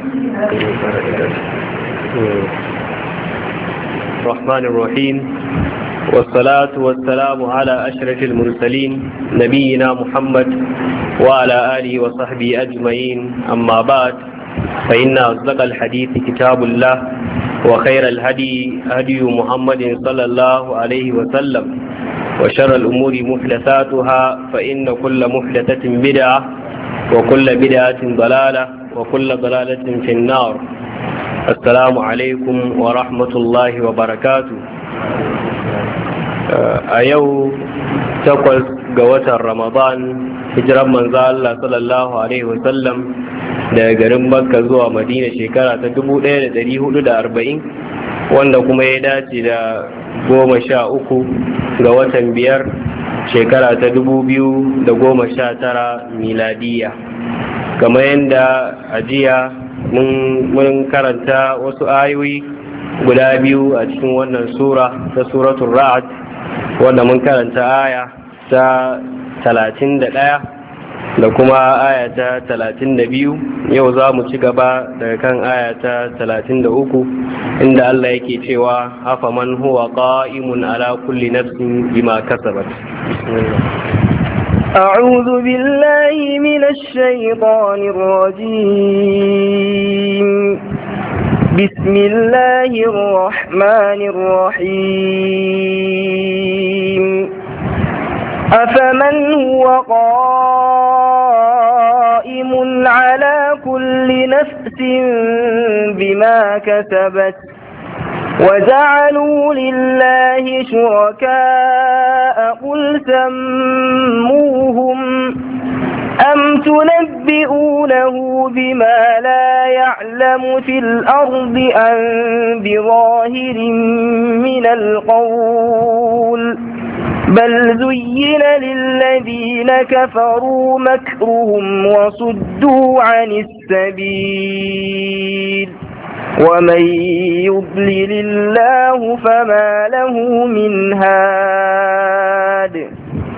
الرحمن الرحيم والصلاة والسلام على أشرف المرسلين نبينا محمد وعلى آله وصحبه أجمعين أما بعد فإن أصدق الحديث كتاب الله وخير الهدي هدي محمد صلى الله عليه وسلم وشر الأمور محدثاتها فإن كل محدثة بدعة وكل بدعة ضلالة وكل ضلالة في النار. السلام عليكم ورحمة الله وبركاته. أيو تقل قوة رمضان هجرة من الله صلى الله عليه وسلم daga garin Makka zuwa Madina shekara ta 1440 wanda kuma ya dace da 13 ga watan 5 shekara ta 2019 miladiya. Kamar yadda ajiya mun karanta wasu ayoyi guda biyu a cikin wannan sura ta suratul Ra'd wanda mun karanta aya ta 31 da kuma aya ta 32. Yau za mu ci gaba daga kan aya ta 33 inda Allah yake cewa afa man huwa qa'imun ala kulli nafsin bima kasabat. أعوذ بالله من الشيطان الرجيم. بسم الله الرحمن الرحيم. أفمن هو قائم على كل نفس بما كسبت وجعلوا لله شركاء قل سموهم أم تنبئونه بما لا يعلم في الأرض أم بظاهر من القول بل زين للذين كفروا مكرهم وصدوا عن السبيل ومن يضلل الله فما له من هاد.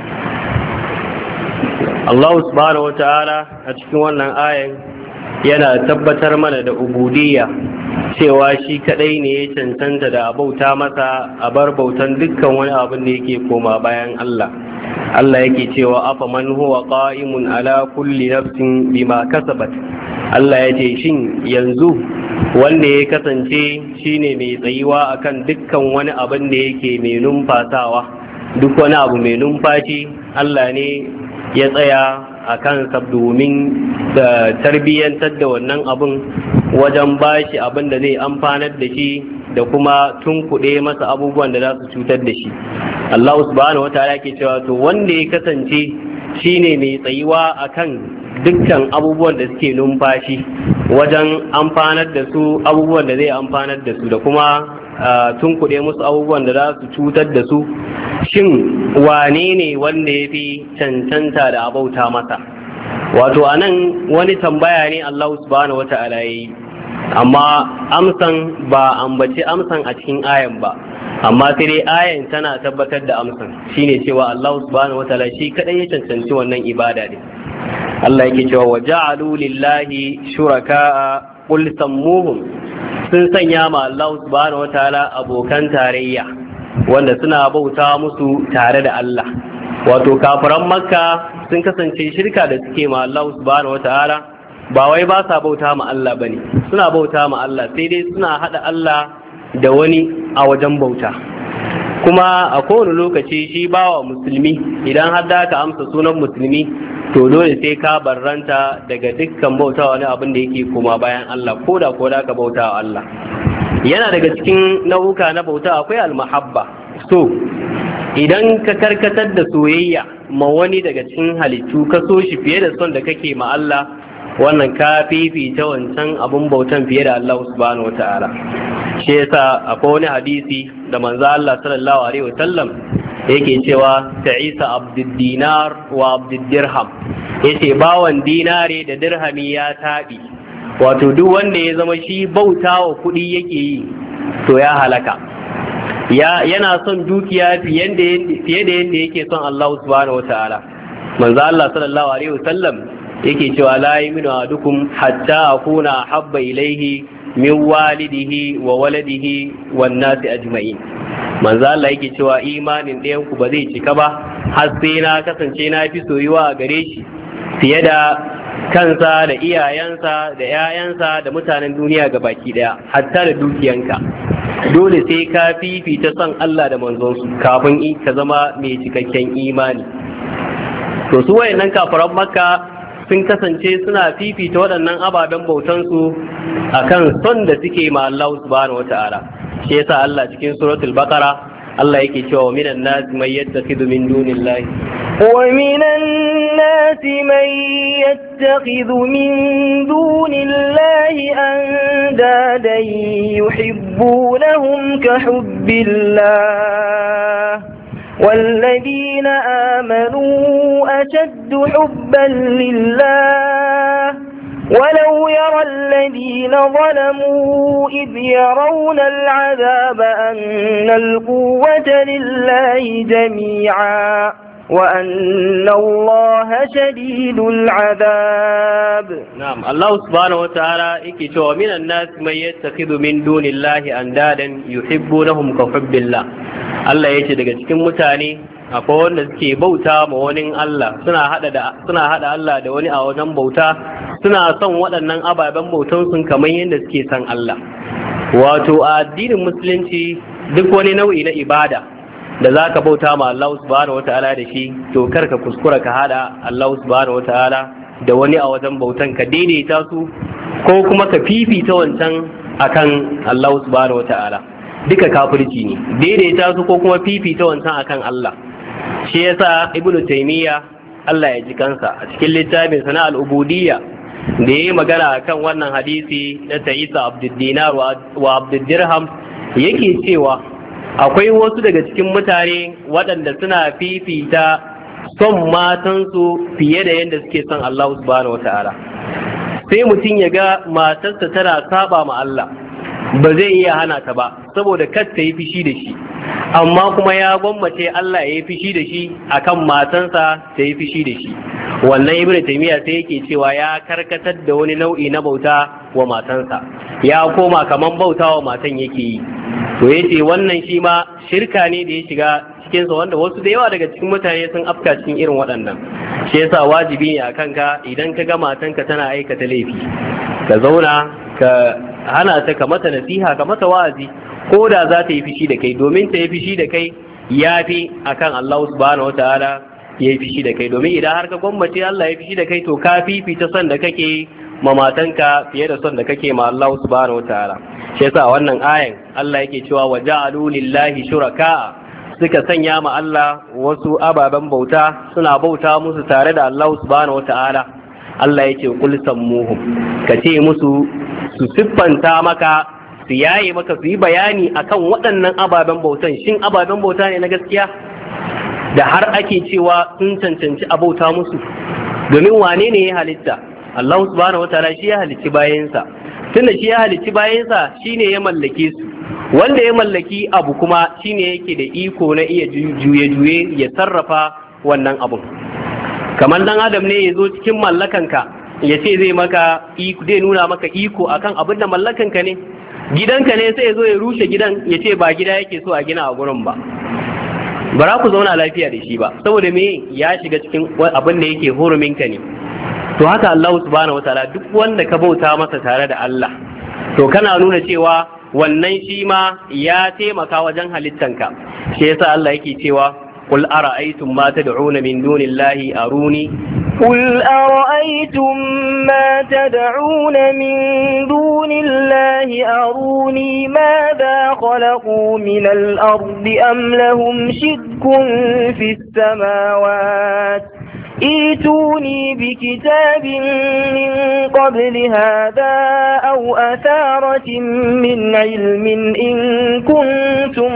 Allah subhanahu wa ta'ala a cikin wannan ayan yana tabbatar mana da ubudiyya cewa shi kadai ne ya cancanta da abauta masa a bar bautan dukkan wani abin da yake koma bayan Allah. Allah yake cewa afa man huwa qa'imun ala kulli nafsin bima kasabat. Allah ya ce shin yanzu wanda ya kasance shine mai tsayuwa akan dukkan wani abin da yake mai numfasawa, duk wani abu mai numfashi Allah ne ya tsaya a kansa domin da tarbiyyantar da wannan abin wajen bashi abin da zai amfanar da shi da kuma tunkuɗe masa abubuwan da za su cutar da shi. Allah subhanahu wa ta'ala ke cewa to wanda ya kasance shine mai tsayuwa akan dukkan abubuwan da suke numfashi wajen amfanar da su abubuwan da zai amfanar da su da kuma tunkuɗe musu abubuwan da za su cutar da su, shin wane ne wanda ya fi cancanta da abauta masa? Wato a nan wani tambaya ne Allah subhanahu wata'ala ya yi, amma amsan ba ambaci amsan a cikin ayan ba, amma sai dai ayan tana tabbatar da amsan shine cewa Allah subhanahu wata'ala shi kadai ya cancanci wannan ibada ne. Allah yake cewa wa ja'alu lillahi shuraka'a qul sammuhum, sun sanya ma Allah subhanahu wataala abokan tarayya wanda suna bauta musu tare da Allah. Wato kafiran Makka sun kasance shirka da suke ma Allah subhanahu wataala ba wai ba sa bauta ma Allah bane, suna bauta ma Allah sai dai suna hada Allah da wani a wajen bauta. Kuma a kowane lokaci shi bawa musulmi idan har da ka amsa sunan musulmi to dole sai ka barranta daga dukkan bauta wani abin da yake koma bayan Allah, ko da ka bauta wa Allah. Yana daga cikin nau'uka na bauta akwai almahabba, so idan ka karkatar da soyayya ma wani daga cikin halittu ka so shi fiye da son da kake ma Allah, wannan ka fifita wancan abun bautan fiye da Allah subhanahu wataala. Shi yasa akwai wani hadisi da manzo Allah sallallahu alaihi wasallam yake cewa ta'isa abdud dinar wa abdud dirham, yace bawan dinare da dirhami ya taɓi. Wato duk wanda ya zama shi bautawa kuɗi yake yi to ya halaka, yana son dukiya fiye da yadda yake son Allah subhanahu wataala. Manzo Allah sallallahu alaihi wasallam yake cewa la yuminu ahadukum hatta akuna habba ilaihi min walidihi wa waladihi wan nasi ajma'in. Manzo Allah yake cewa imanin ɗayan ku ba zai cika ba har sai na kasance na fi soyuwa a gare shi fiye da kansa da iyayensa da 'ya'yansa da mutanen duniya ga baki daya, hatta da dukiyanka. Dole sai ka fifita son Allah da manzonsu kafin ka zama mai cikakken imani. To su wayannan kafiran Makka sun kasance suna fifita waɗannan ababen bautansu akan son da suke ma Allah subhanahu wata'ala. Shi yasa Allah cikin suratul Baqara Allah yake cewa minan nas man yattakhidhu min dunillahi ومن الناس من يتخذ من دون الله أندادا يحبونهم كحب الله والذين آمنوا أشد حبا لله ولو يرى الذين ظلموا إذ يرون العذاب أن القوة لله جميعا وأن الله شديد العذاب. نعم الله سبحانه وتعالى يكتب من الناس من يتخذ من دون الله أندادا يحبونهم كحب الله. Allah ya ce daga cikin mutane akwai wanda suke bauta ma wani Allah, suna hada Allah da wani a wajen bauta, suna son waɗannan ababen bautan sun kamar yadda suke son Allah. Wato a addinin musulunci duk wani nau'i na ibada da za ka bauta ma Allah subhanahu wata'ala da shi, to kar ka kuskura ka hada Allah subhanahu wata'ala da wani a wajen bautan, ka daidaita su ko kuma ka fifita wancan akan Allah subhanahu wata'ala. Duka kafirci ne, daidaita su ko kuma fifita wancan akan Allah. Shi yasa Ibn Taymiyyah Allah ya ji kansa a cikin littafin sa na al-Ubudiyya da yayi magana akan wannan hadisi na Isa Abdul Dinar wa Abdul Dirham, yake cewa akwai wasu daga cikin mutane waɗanda suna fifita son matansu fiye da yadda suke son Allah subhanahu wata'ala. Sai mutum ya ga matarsa tana saba ma Allah, ba zai iya hana ta ba saboda kar ta yi fishi da shi, amma kuma ya gwammace Allah ya yi fishi da shi akan matansa ta yi fishi da shi. Wannan Ibn Taymiyyah sai yake cewa ya karkatar da wani nau'i na bauta wa matansa, ya koma kaman bauta wa matan yake yi. To yace wannan shi ma shirka ne da ya shiga cikinsa, wanda wasu da yawa daga cikin mutane sun afka cikin irin waɗannan. Shi yasa wajibi ne a kanka idan ka ga matanka tana aikata laifi, ka zauna ka hana ta, ka mata nasiha, ka mata wa'azi, ko da za ta yi fishi da kai, domin ta yi fishi da kai ya fi akan Allah subhanahu wataala ya yi fishi da kai. Domin idan har ka gwammace Allah ya fishi da kai, to ka fifita son da kake ma matanka fiye da son da kake ma Allah subhanahu wataala. Shi yasa wannan ayan Allah yake cewa wa ja'alu lillahi shuraka, suka sanya ma Allah wasu ababen bauta, suna bauta musu tare da Allah subhanahu wataala. Allah yake kul sammuhum, ka ce musu su siffanta maka, su yaye maka, su yi bayani akan waɗannan ababen bautan, shin ababen bauta ne na gaskiya da har ake cewa sun cancanci a bauta musu? Domin wane ne ya halitta? Allah subhanahu wataala shi ya halicci bayansa. Tunda shi ya halicci bayansa, shine ya mallake su. Wanda ya mallaki abu kuma shine yake da iko na iya juye-juye ya sarrafa wannan abun. Kamar dan adam ne ya zo cikin mallakanka ya ce zai maka iko, zai nuna maka iko akan abin da mallakanka ne. Gidanka ne sai ya zo ya rushe gidan ya ce ba gida yake so a gina a gurin ba. Bara ku zauna lafiya da shi ba, saboda me ya shiga cikin abin da yake huruminka ne. To haka Allah subhanahu wataala, duk wanda ka bauta masa tare da Allah, to kana nuna cewa wannan shi ma ya taimaka wajen halittanka. Shi yasa Allah yake cewa قل أرأيتم ما تدعون من دون الله أروني قل أرأيتم ما تدعون من دون الله أروني ماذا خلقوا من الأرض أم لهم شرك في السماوات ائتوني بكتاب من قبل هذا أو أثارة من علم إن كنتم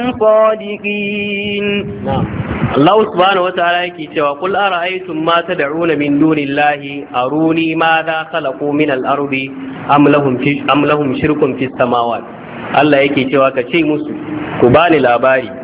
صادقين. Allah subhanahu wataala yake cewa qul ara'aytum ma tad'una min dunillahi aruni madha khalaqu min al-ardi am lahum shirkun fis samawati. Allah yake cewa ka ce musu ku bani labari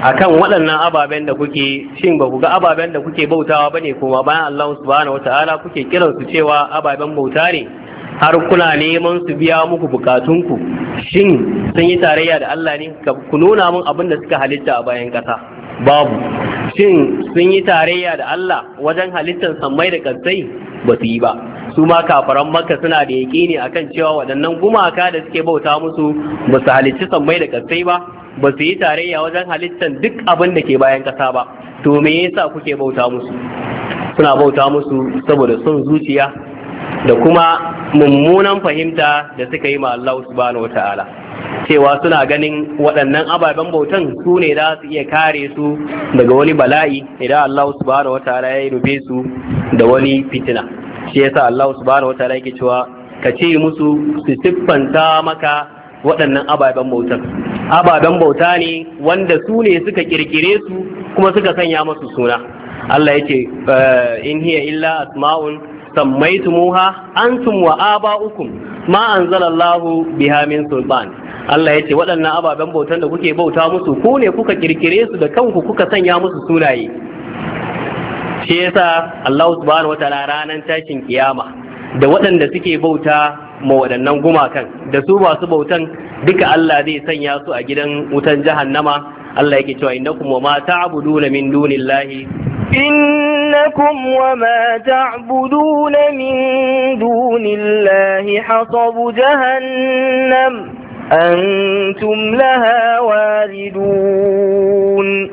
akan waɗannan ababen da kuke, shin ba ku ga ababen da kuke bautawa bane kuma bayan Allah subhanahu wataala kuke kiran su cewa ababen bauta ne, har kuna neman su biya muku bukatunku? Shin sun yi tarayya da Allah ne? Ku nuna mun abin da suka halitta a bayan ƙasa. Babu. Shin sun yi tarayya da Allah wajen halittar sammai da ƙasai? Ba su yi ba. Su ma kafaran Makka suna da yaƙini akan cewa waɗannan gumaka da suke bauta musu ba su halicci sammai da ƙasai ba, ba su yi tarayya wajen halittar duk abin da ke bayan ƙasa ba. To me yasa kuke bauta musu? Suna bauta musu saboda son zuciya da kuma mummunan fahimta da suka yi ma Allah subhanahu wata'ala, cewa suna ganin waɗannan ababen bautan su ne za su iya kare su daga wani bala'i idan Allah subhanahu wata'ala ya rufe su da wani fitina. Shi yasa Allah subhanahu wata'ala yake cewa ka ce musu su siffanta maka waɗannan ababen bautan. Ababen bauta ne wanda su ne suka kirkire su kuma suka sanya masu suna. Allah ya ce in hiya illa asma'un sammaitumuha antum wa aba'ukum ma anzalallahu biha min sultan. Allah ya ce waɗannan ababen bautan da kuke bauta musu ku ne kuka kirkire su da kanku kuka sanya musu sunaye. Shi yasa Allah subhanahu wataala ranar tashin kiyama da waɗanda suke bauta ma waɗannan gumakan da su masu bautan duka Allah zai sanya su a gidan wutan jahannama. Allah yake cewa innakum wa ma ta'buduna min dunillahi إنكم وما تعبدون من دون الله حصب جهنم أنتم لها واردون.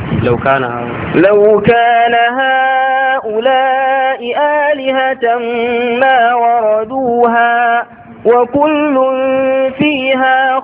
لو كان هؤلاء آلهة ما وردوها وكل فيها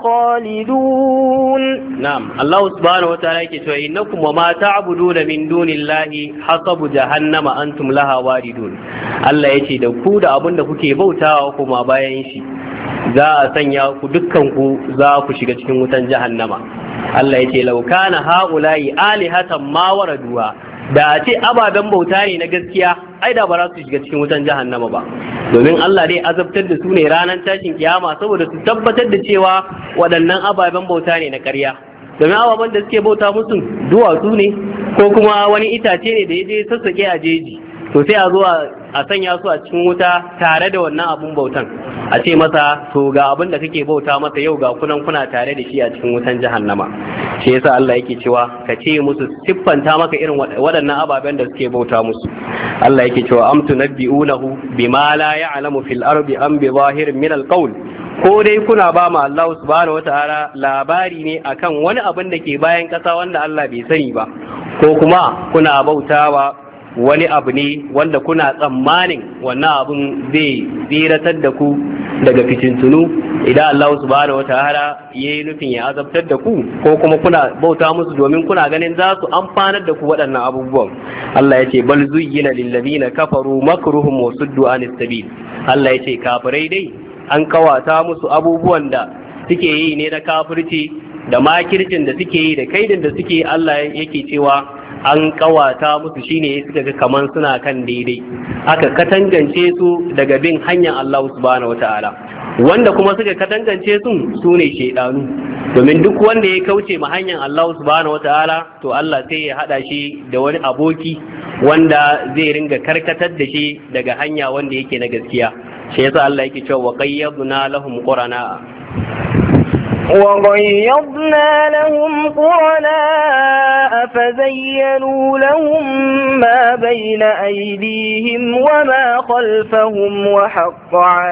خالدون. نعم. الله سبحانه وتعالى يقول إنكم وما تعبدون من دون الله حصب جهنم أنتم لها واردون. الله يقول da ku da abin da kuke bautawa kuma bayan shi za a sanya ku dukkanku za ku shiga cikin wutan jahannama. Allah ya ce law kana haula'i alihatan ma waraduha, da a ce ababen bauta ne na gaskiya ai da ba za su shiga cikin wutan jahannama ba, domin Allah dai azabtar da su ne ranar tashin kiyama saboda su tabbatar da cewa waɗannan ababen bauta ne na ƙarya. Domin ababen da suke bauta musu duwatsu ne ko kuma wani itace ne da ya je sassaƙe a jeji, to sai a zo a sanya su a cikin wuta tare da wannan abun bautan, a ce masa to ga abin da kake bauta masa yau ga kunan kuna tare da shi a cikin wutan jahannama. Shi yasa Allah yake cewa ka ce musu siffanta maka irin waɗannan ababen da suke bauta musu. Allah yake cewa am tunabbi'unahu bima la ya'lamu fil ardi am bi zahirin min al-qawl, ko dai kuna ba ma Allah subhanahu wataala labari ne akan wani abin da ke bayan ƙasa wanda Allah bai sani ba, ko kuma kuna bautawa wani abu ne wanda kuna tsammanin wannan abun zai tsiratar da ku daga fitintunu idan Allah subhanahu wataala ya yi nufin ya azabtar da ku, ko kuma kuna bauta musu domin kuna ganin za su amfanar da ku waɗannan abubuwan. Allah ya ce bal zuyyina lil ladina kafaru makruhum wa suddu anis sabil. Allah ya ce kafirai dai an kawata musu abubuwan da suke yi ne na kafirci da makircin da suke yi da kaidin da suke. Allah yake cewa an kawata musu shine suka ga kaman suna kan daidai, aka katangance su daga bin hanyar Allah subhanahu wataala. Wanda kuma suka katangance su ne shedanu, domin duk wanda ya kauce ma hanyar Allah subhanahu wataala to Allah sai ya hada shi da wani aboki wanda zai ringa karkatar da shi daga hanya wanda yake na gaskiya. Shi yasa Allah yake cewa wa qayyadna lahum qurana وَقَيَّضْنَا لَهُمْ قُرَنَاءَ فَزَيَّنُوا لَهُم مَّا بَيْنَ أَيْدِيهِمْ وَمَا خَلْفَهُمْ وَحَقَّ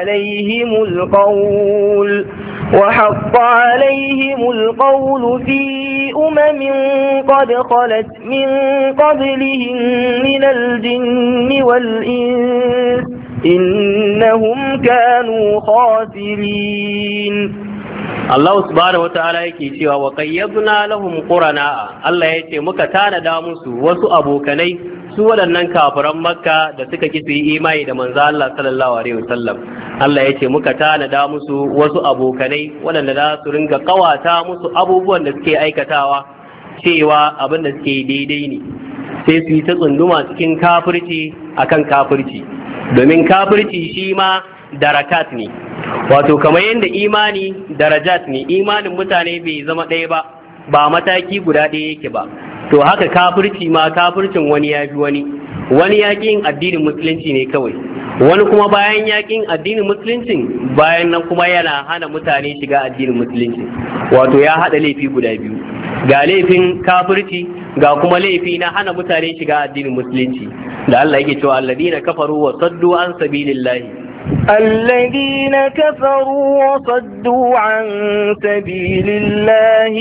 عَلَيْهِمُ الْقَوْلُ فِي أُمَمٍ قَدْ خَلَتْ مِن قَبْلِهِم مِّنَ الْجِنِّ وَالْإِنسِ إِنَّهُمْ كَانُوا خَاسِرِينَ. Allah subhanahu wata'ala yake cewa wa qayyadna lahum qurana. Allah yace muka tanada musu wasu abokanai, su waɗannan kafiran Makka da suka ki su yi imani da manzo Allah sallallahu alaihi wasallam. Allah yace muka tanada musu wasu abokanai waɗanda za su ringa kawata musu abubuwan da suke aikatawa cewa abin da suke daidai ne, sai su yi ta tsunduma cikin kafirci akan kafirci, domin kafirci shi ma darakat ne, wato kamar yadda imani darajat ne, imanin mutane bai zama ɗaya ba, ba mataki guda ɗaya yake ba. To haka kafirci ma, kafircin wani ya fi wani yaƙin addinin musulunci ne kawai, wani kuma bayan yaƙin addinin musulunci bayan nan kuma yana hana mutane shiga addinin musulunci. Wato ya haɗa laifi guda biyu, ga laifin kafirci ga kuma laifi na hana mutane shiga addinin musulunci, da Allah yake cewa alladina kafaru wa saddu an sabilillahi الذين كفروا وصدوا عن سبيل الله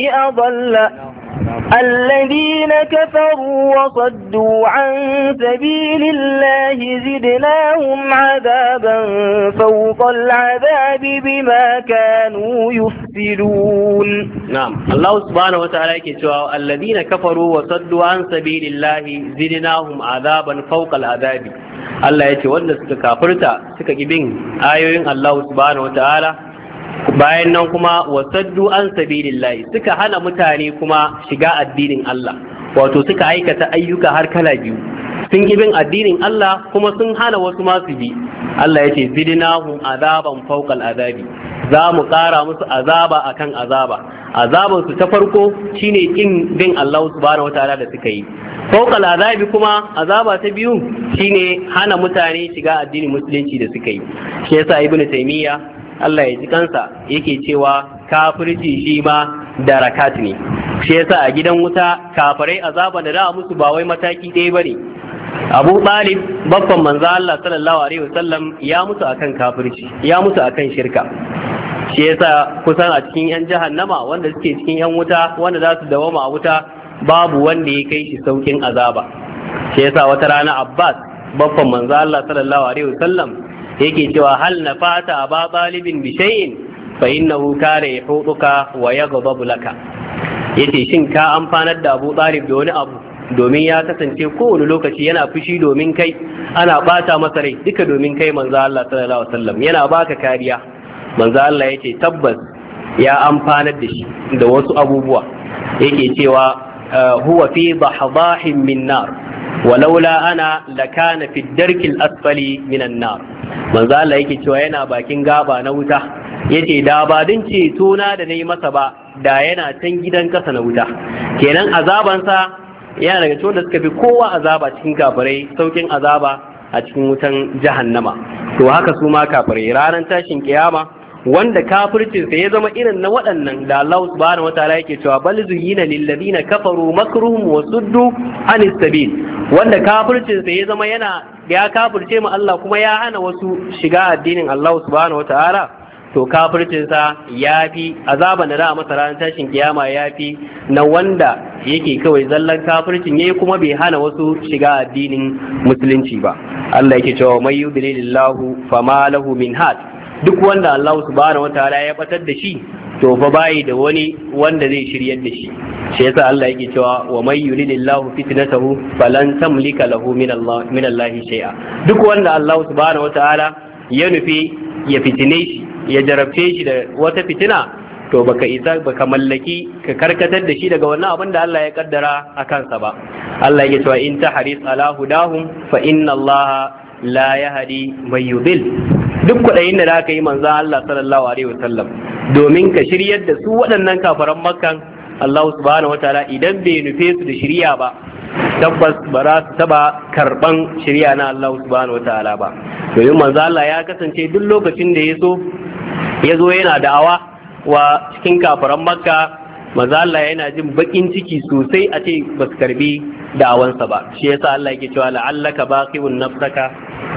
الذين كفروا وصدوا عن سبيل الله زدناهم عذابا فوق العذاب بما كانوا يفسدون. نعم، الله سبحانه وتعالى يقول الذين كفروا وصدوا عن سبيل الله زدناهم عذابا فوق العذاب. Allah ya ce wanda suka kafirta suka ki bin ayoyin Allah subhanahu wataala, bayan nan kuma wasaddu an sabilillahi suka hana mutane kuma shiga addinin Allah, wato suka aikata ayyuka har kala biyu, sun ki bin addinin Allah kuma sun hana wasu ma su bi. Allah ya ce zidnahum azaban fawqal azabi, za mu ƙara musu azaba akan azaba. Azaban su ta farko shine kin bin Allah subhanahu wataala da suka yi. Fawqal azabi kuma azaba ta biyu shine hana mutane shiga addinin musulunci da suka yi. Shi yasa Ibn Taymiyyah Allah ya ji kansa yake cewa kafirci shi ma darakat ne. Shi yasa a gidan wuta kafirai azaba da za a musu ba wai mataki ɗaya bane. Abu Talib babban manzo Allah sallallahu alaihi wasallam ya mutu akan kafirci, ya mutu akan shirka. Shi yasa kusan a cikin yan jahannama wanda suke cikin yan wuta wanda za su dawama a wuta babu wanda ya kai shi saukin azaba. Shi yasa wata rana Abbas babban manzo Allah sallallahu alaihi wasallam yake cewa hal nafata Aba Talibin bi shay'in fa innahu kana yahuduka wa yaghdabu laka. Yace shin ka amfanar da Abu Talib da wani abu, domin ya kasance kowane lokaci yana fushi domin kai, ana bata masa rai duka domin kai manzo Allah sallallahu alaihi wasallam, yana baka kariya. Manzo Allah yace tabbas ya amfanar da shi da wasu abubuwa, yake cewa huwa fi dahdahin min nar walaula ana lakana fi darkil asfali minan nar. Manzo Allah yake cewa yana bakin gaba na wuta, yace da ba din ceto na da nayi masa ba da yana can gidan kasa na wuta. Kenan azabansa yana daga cikin da suka fi kowa azaba cikin kafirai, saukin azaba a cikin wutan jahannama. To haka su ma kafirai ranar tashin kiyama wanda kafircinsa ya zama irin na waɗannan da Allah subhanahu wataala yake cewa bal zuyyina lil ladina kafaru makruhum wa suddu anis sabil, wanda kafircinsa ya zama ya kafirce mu Allah kuma ya hana wasu shiga addinin Allah subhanahu wataala, to kafircinsa ya fi azaban da za a masa ranar tashin kiyama ya fi na wanda yake kawai zallan kafircin yayi kuma bai hana wasu shiga addinin musulunci ba. Allah yake cewa may yudlilillahu fama lahu min had, duk wanda Allah subhanahu wataala ya batar da shi to fa bayi da wani wanda zai shiryar da shi. Shi yasa Allah yake cewa wa may yuridillahu fitnatahu falan tamlika lahu min Allah shay'a. Duk wanda Allah subhanahu wataala ya nufi ya fitine shi, ya jarabce shi da wata fitina, to baka mallaki ka karkatar da shi daga wannan abin da Allah ya kaddara a kansa ba. Allah yake cewa in tahris ala hudahum fa inna Allah la yahdi man yudil. Duk kuɗayin da aka yi manzo Allah sallallahu alaihi wasallam domin ka shiryar da su waɗannan kafaran Makkan, Allah subhanahu wataala idan bai nufe su da shiriya ba, tabbas ba za su taba karban shiriya na Allah subhanahu wataala ba. Domin manzo Allah ya kasance duk lokacin da ya zo yana da'awa wa cikin kafaran Makka, manzo Allah yana jin bakin ciki sosai a ce ba su karbi da'awansa ba. Shi yasa Allah yake cewa la'allaka baqi'un nafsaka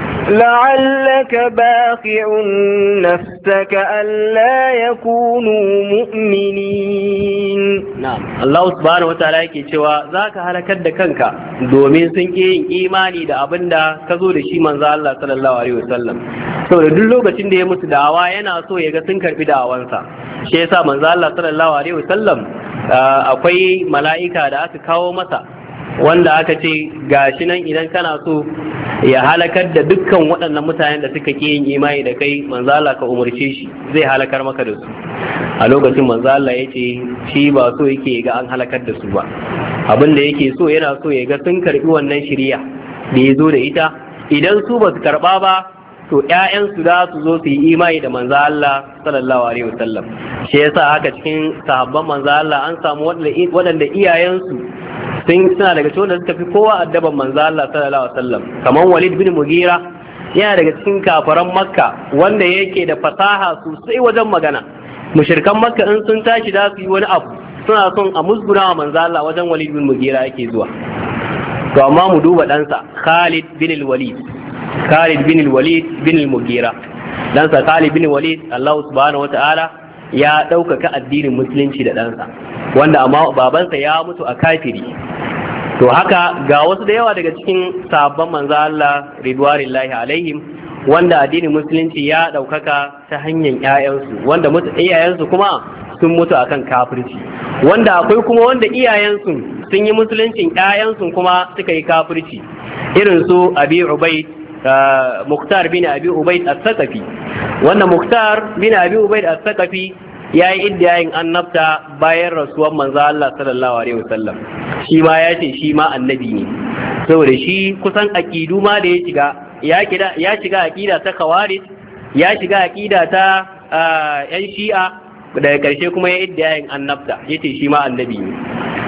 لعلك باخع نفسك ألا يكونوا مؤمنين. نعم، الله سبحانه وتعالى yake cewa zaka halakar da kanka domin sun ki yin imani da abin da ka zo da shi manzo Allah sallallahu alaihi wasallam. Saboda duk lokacin da ya musu da'awa yana so ya ga sun karbi da'awansa. Shi yasa manzo Allah sallallahu alaihi wasallam akwai mala'ika da aka kawo masa wanda aka ce gashi nan idan kana so ya halakar da dukkan waɗannan mutanen da suka ke yin imani da kai, manzo Allah ka umarce shi zai halakar maka da su. A lokacin manzo Allah ya ce shi ba so yake ga an halakar da su ba, abin da yake so yana so ya ga sun karbi wannan shiriya da ya zo da ita. Idan su ba su karba ba to ƴaƴansu za su zo su yi imani da manzo Allah sallallahu alaihi wasallam. Shi yasa haka cikin sahabban manzo Allah an samu waɗanda iyayensu suna daga cikin wanda suka fi kowa addaban manzo Allah sallallahu alaihi wasallam, kamar Walid bin Mughira yana daga cikin kafaran Makka wanda yake da fasaha sosai wajen magana. Mushrikan Makka in sun tashi da su yi wani abu suna son a musguna wa manzo Allah, wajen Walid bin Mughira yake zuwa. To amma mu duba ɗansa Khalid bin Walid bin Mughira, ɗansa Khalid bin Walid, Allah subhanahu wata'ala ya ɗaukaka addinin musulunci da ɗansa, wanda amma babansa ya mutu a kafiri. To haka ga wasu da yawa daga cikin sahabban manzo Allah ridwanullahi alaihim wanda addinin musulunci ya ɗaukaka ta hanyar ƴaƴansu, wanda iyayensu kuma sun mutu akan kafirci, wanda akwai kuma wanda iyayensu sun yi musuluncin, ƴaƴansu kuma suka yi kafirci, irin su Abi Ubaid, Mukhtar bin Abi Ubaid as-Saqafi. Wannan Mukhtar bin Abi Ubaid as-Saqafi ya yi iddiyayin annabta bayan rasuwar manzo Allah sallallahu alaihi wasallam. Shi ma ya ce shi ma annabi ne, saboda shi kusan aqidu ma da ya shiga aqida ta Khawarij, ya shiga aqida ta yan Shi'a, daga karshe kuma ya iddiyayin annabta, yace shi ma annabi ne.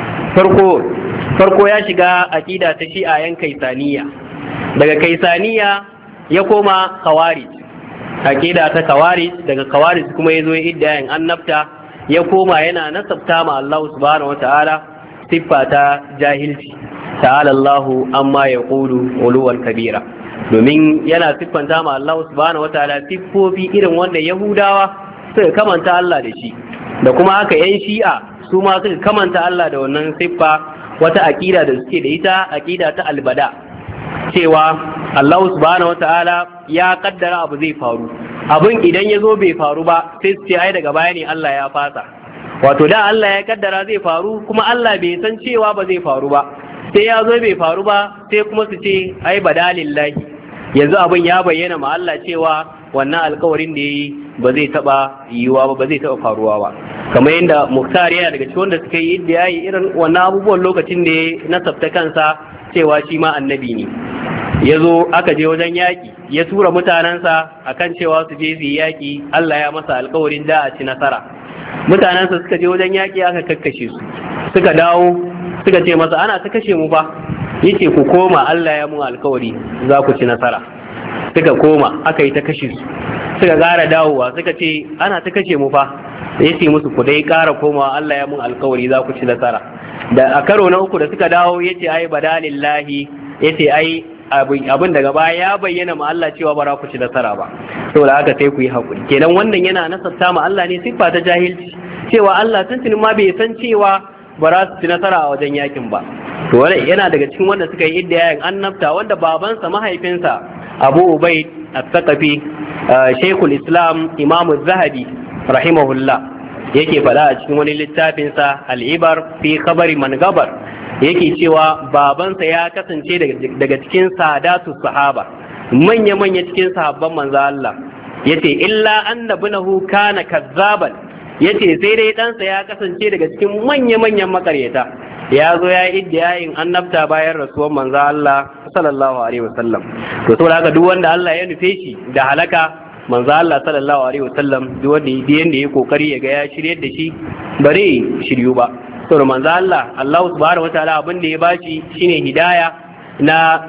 Farko ya shiga aqida ta Shi'a yan Kaisaniya, daga Kaisaniya ya koma Khawarij, aqida ta Khawarij, daga Khawarij kuma yazo ya iddiyayin annabta, ya koma yana nasabta ma Allah subhanahu wataala siffa ta jahilci, ta'ala Allahu amma yaqulu uluwan kabira, domin yana siffanta ma Allah subhanahu wataala siffofi irin wanda Yahudawa suka kamanta Allah da shi, da kuma haka yan Shi'a su ma suka kamanta Allah da wannan siffa, wata aqida da suke da ita, aqida ta albada, cewa Allah subhanahu wataala ya kaddara abu zai faru, abin idan ya zo bai faru ba sai su ce ai daga baya ne Allah ya fasa. Wato da Allah ya kaddara zai faru kuma Allah bai san cewa ba zai faru ba, sai ya zo bai faru ba sai kuma su ce ai badalillahi, yanzu abin ya bayyana ma Allah cewa wannan alkawarin da yayi ba zai taba yiwuwa ba zai taba faruwa ba. Kamar yadda Muktar yana daga cikin wanda suka yi iddiyayi irin wannan abubuwan lokacin da ya nasabta kansa cewa shi ma annabi ne. Ya zo aka je wajen yaƙi, ya tura mutanensa akan cewa su je su yi yaƙi, Allah ya masa alkawarin da a ci nasara. Mutanensa suka je wajen yaƙi aka kakkashe su, suka dawo suka ce masa ana ta kashe mu fa, yace ku koma, Allah ya mun alkawari za ku ci nasara. Suka koma aka yi ta kashe su, suka ƙara dawowa suka ce ana ta kashe mu fa, yace musu ku dai ƙara komawa, Allah ya mun alkawari za ku ci nasara. Da a karo na uku da suka dawo yace ai badalillahi, yace ai abin daga baya ya bayyana ma Allah cewa ba za ku ci nasara ba, saboda haka sai ku yi haƙuri. Kenan wannan yana nasabta ma Allah ne siffa ta jahilci, cewa Allah tuntuni ma bai san cewa ba za su ci nasara a wajen yakin ba. To wannan yana daga cikin wanda suka yi iddiyayin annabta, wanda babansa mahaifinsa Abu Ubaid as-Saqafi, Shaykhul Islam Imam Az-Zahabi rahimahullah yake faɗa a cikin wani littafinsa Al-Ibar fi Khabari Man Gabar, yake cewa babansa ya kasance daga cikin sadatu sahaba, manya-manya cikin sahabban manzo Allah, yace illa annabunahu kana kazzaban, yace sai dai ɗansa ya kasance daga cikin manya-manyan makaryata, ya zo ya yi iddiyayin annabta bayan rasuwar manzo Allah sallallahu alaihi wasallam. To saboda haka duk wanda Allah ya nufe shi da halaka, manzo Allah sallallahu alaihi wasallam duk wanda ya kokari ya ga ya shirye da shi bare shiryu ba. To manzo Allah subhanahu wataala abin da ya bashi shine hidaya na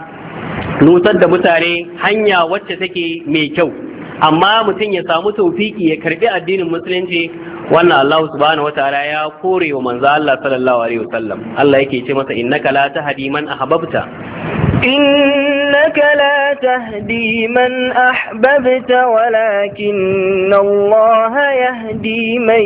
nutar da mutane hanya wacce take mai kyau, amma mutum ya samu tawfiki ya karbi addinin musulunci, wannan Allah subhanahu wataala ya kore wa manzo Allah sallallahu alaihi wasallam. Allah yake ce masa innaka la tahdi man ahbabta, innaka la tahdi man ahbabta walakinna Allah yahdi man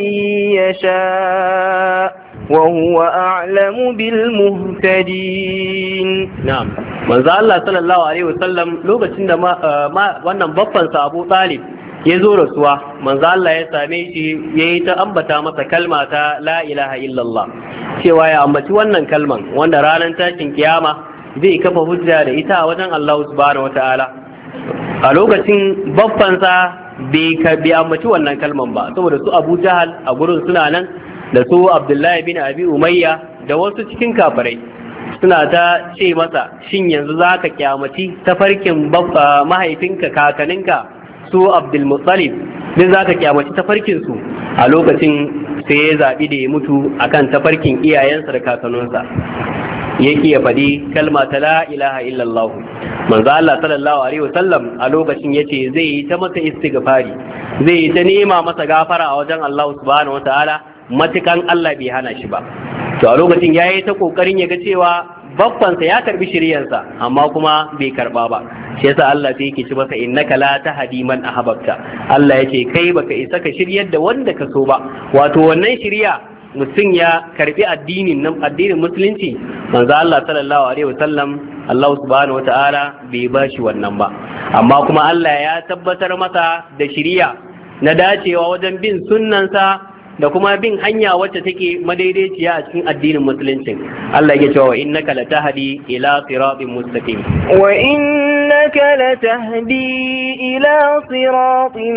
yasha وهو أعلم بالمهتدين. نعم. manzo Allah sallallahu alaihi wasallam lokacin da wannan babban sa Abu Talib ya zo rasuwa, manzo Allah ya same shi yayi ta ambata masa kalma ta la ilaha illallah, cewa ya ambaci wannan kalman wanda ranar tashin kiyama zai kafa hujja da ita a wajen Allah subhanahu wataala. A lokacin babban sa bai ambaci wannan kalman ba, saboda su Abu Jahal a gurin suna nan, da su Abdullahi bin Abi Umayya da wasu cikin kafirai. suna ta ce masa shin yanzu zaka kyamaci tafarkin mahaifinka kakaninka su Abdul Muttalib din zaka kyamaci tafarkin su a lokacin sai ya zabi da ya mutu akan tafarkin iyayensa da kakanninsa yake ya faɗi kalma ta la ilaha illallah. Manzo Allah sallallahu alaihi wasallam a lokacin yace zai yi ta masa istighfari, zai yi ta nema masa gafara a wajen Allah subhanahu wataala matukan Allah bai hana shi ba. To a lokacin yayi ta kokarin ya ga cewa babbansa ya karbi shiryansa amma kuma bai karba ba. Shi yasa Allah sai yake ci masa innaka la tahdi man ahbabta. Allah yace kai baka isa ka shiryar da wanda ka so ba. Wato wannan shirya mutum ya karbi addinin musulunci, manzo Allah sallallahu alaihi wasallam Allah subhanahu wataala bai bashi wannan ba, amma kuma Allah ya tabbatar masa da shiriya na dacewa wajen bin sunnansa da kuma bin hanya wacce take madaidaiciya a cikin addinin musulunci. Allah yake cewa innaka latahdi ila siratin mustaqim wa innaka latahdi ila siratin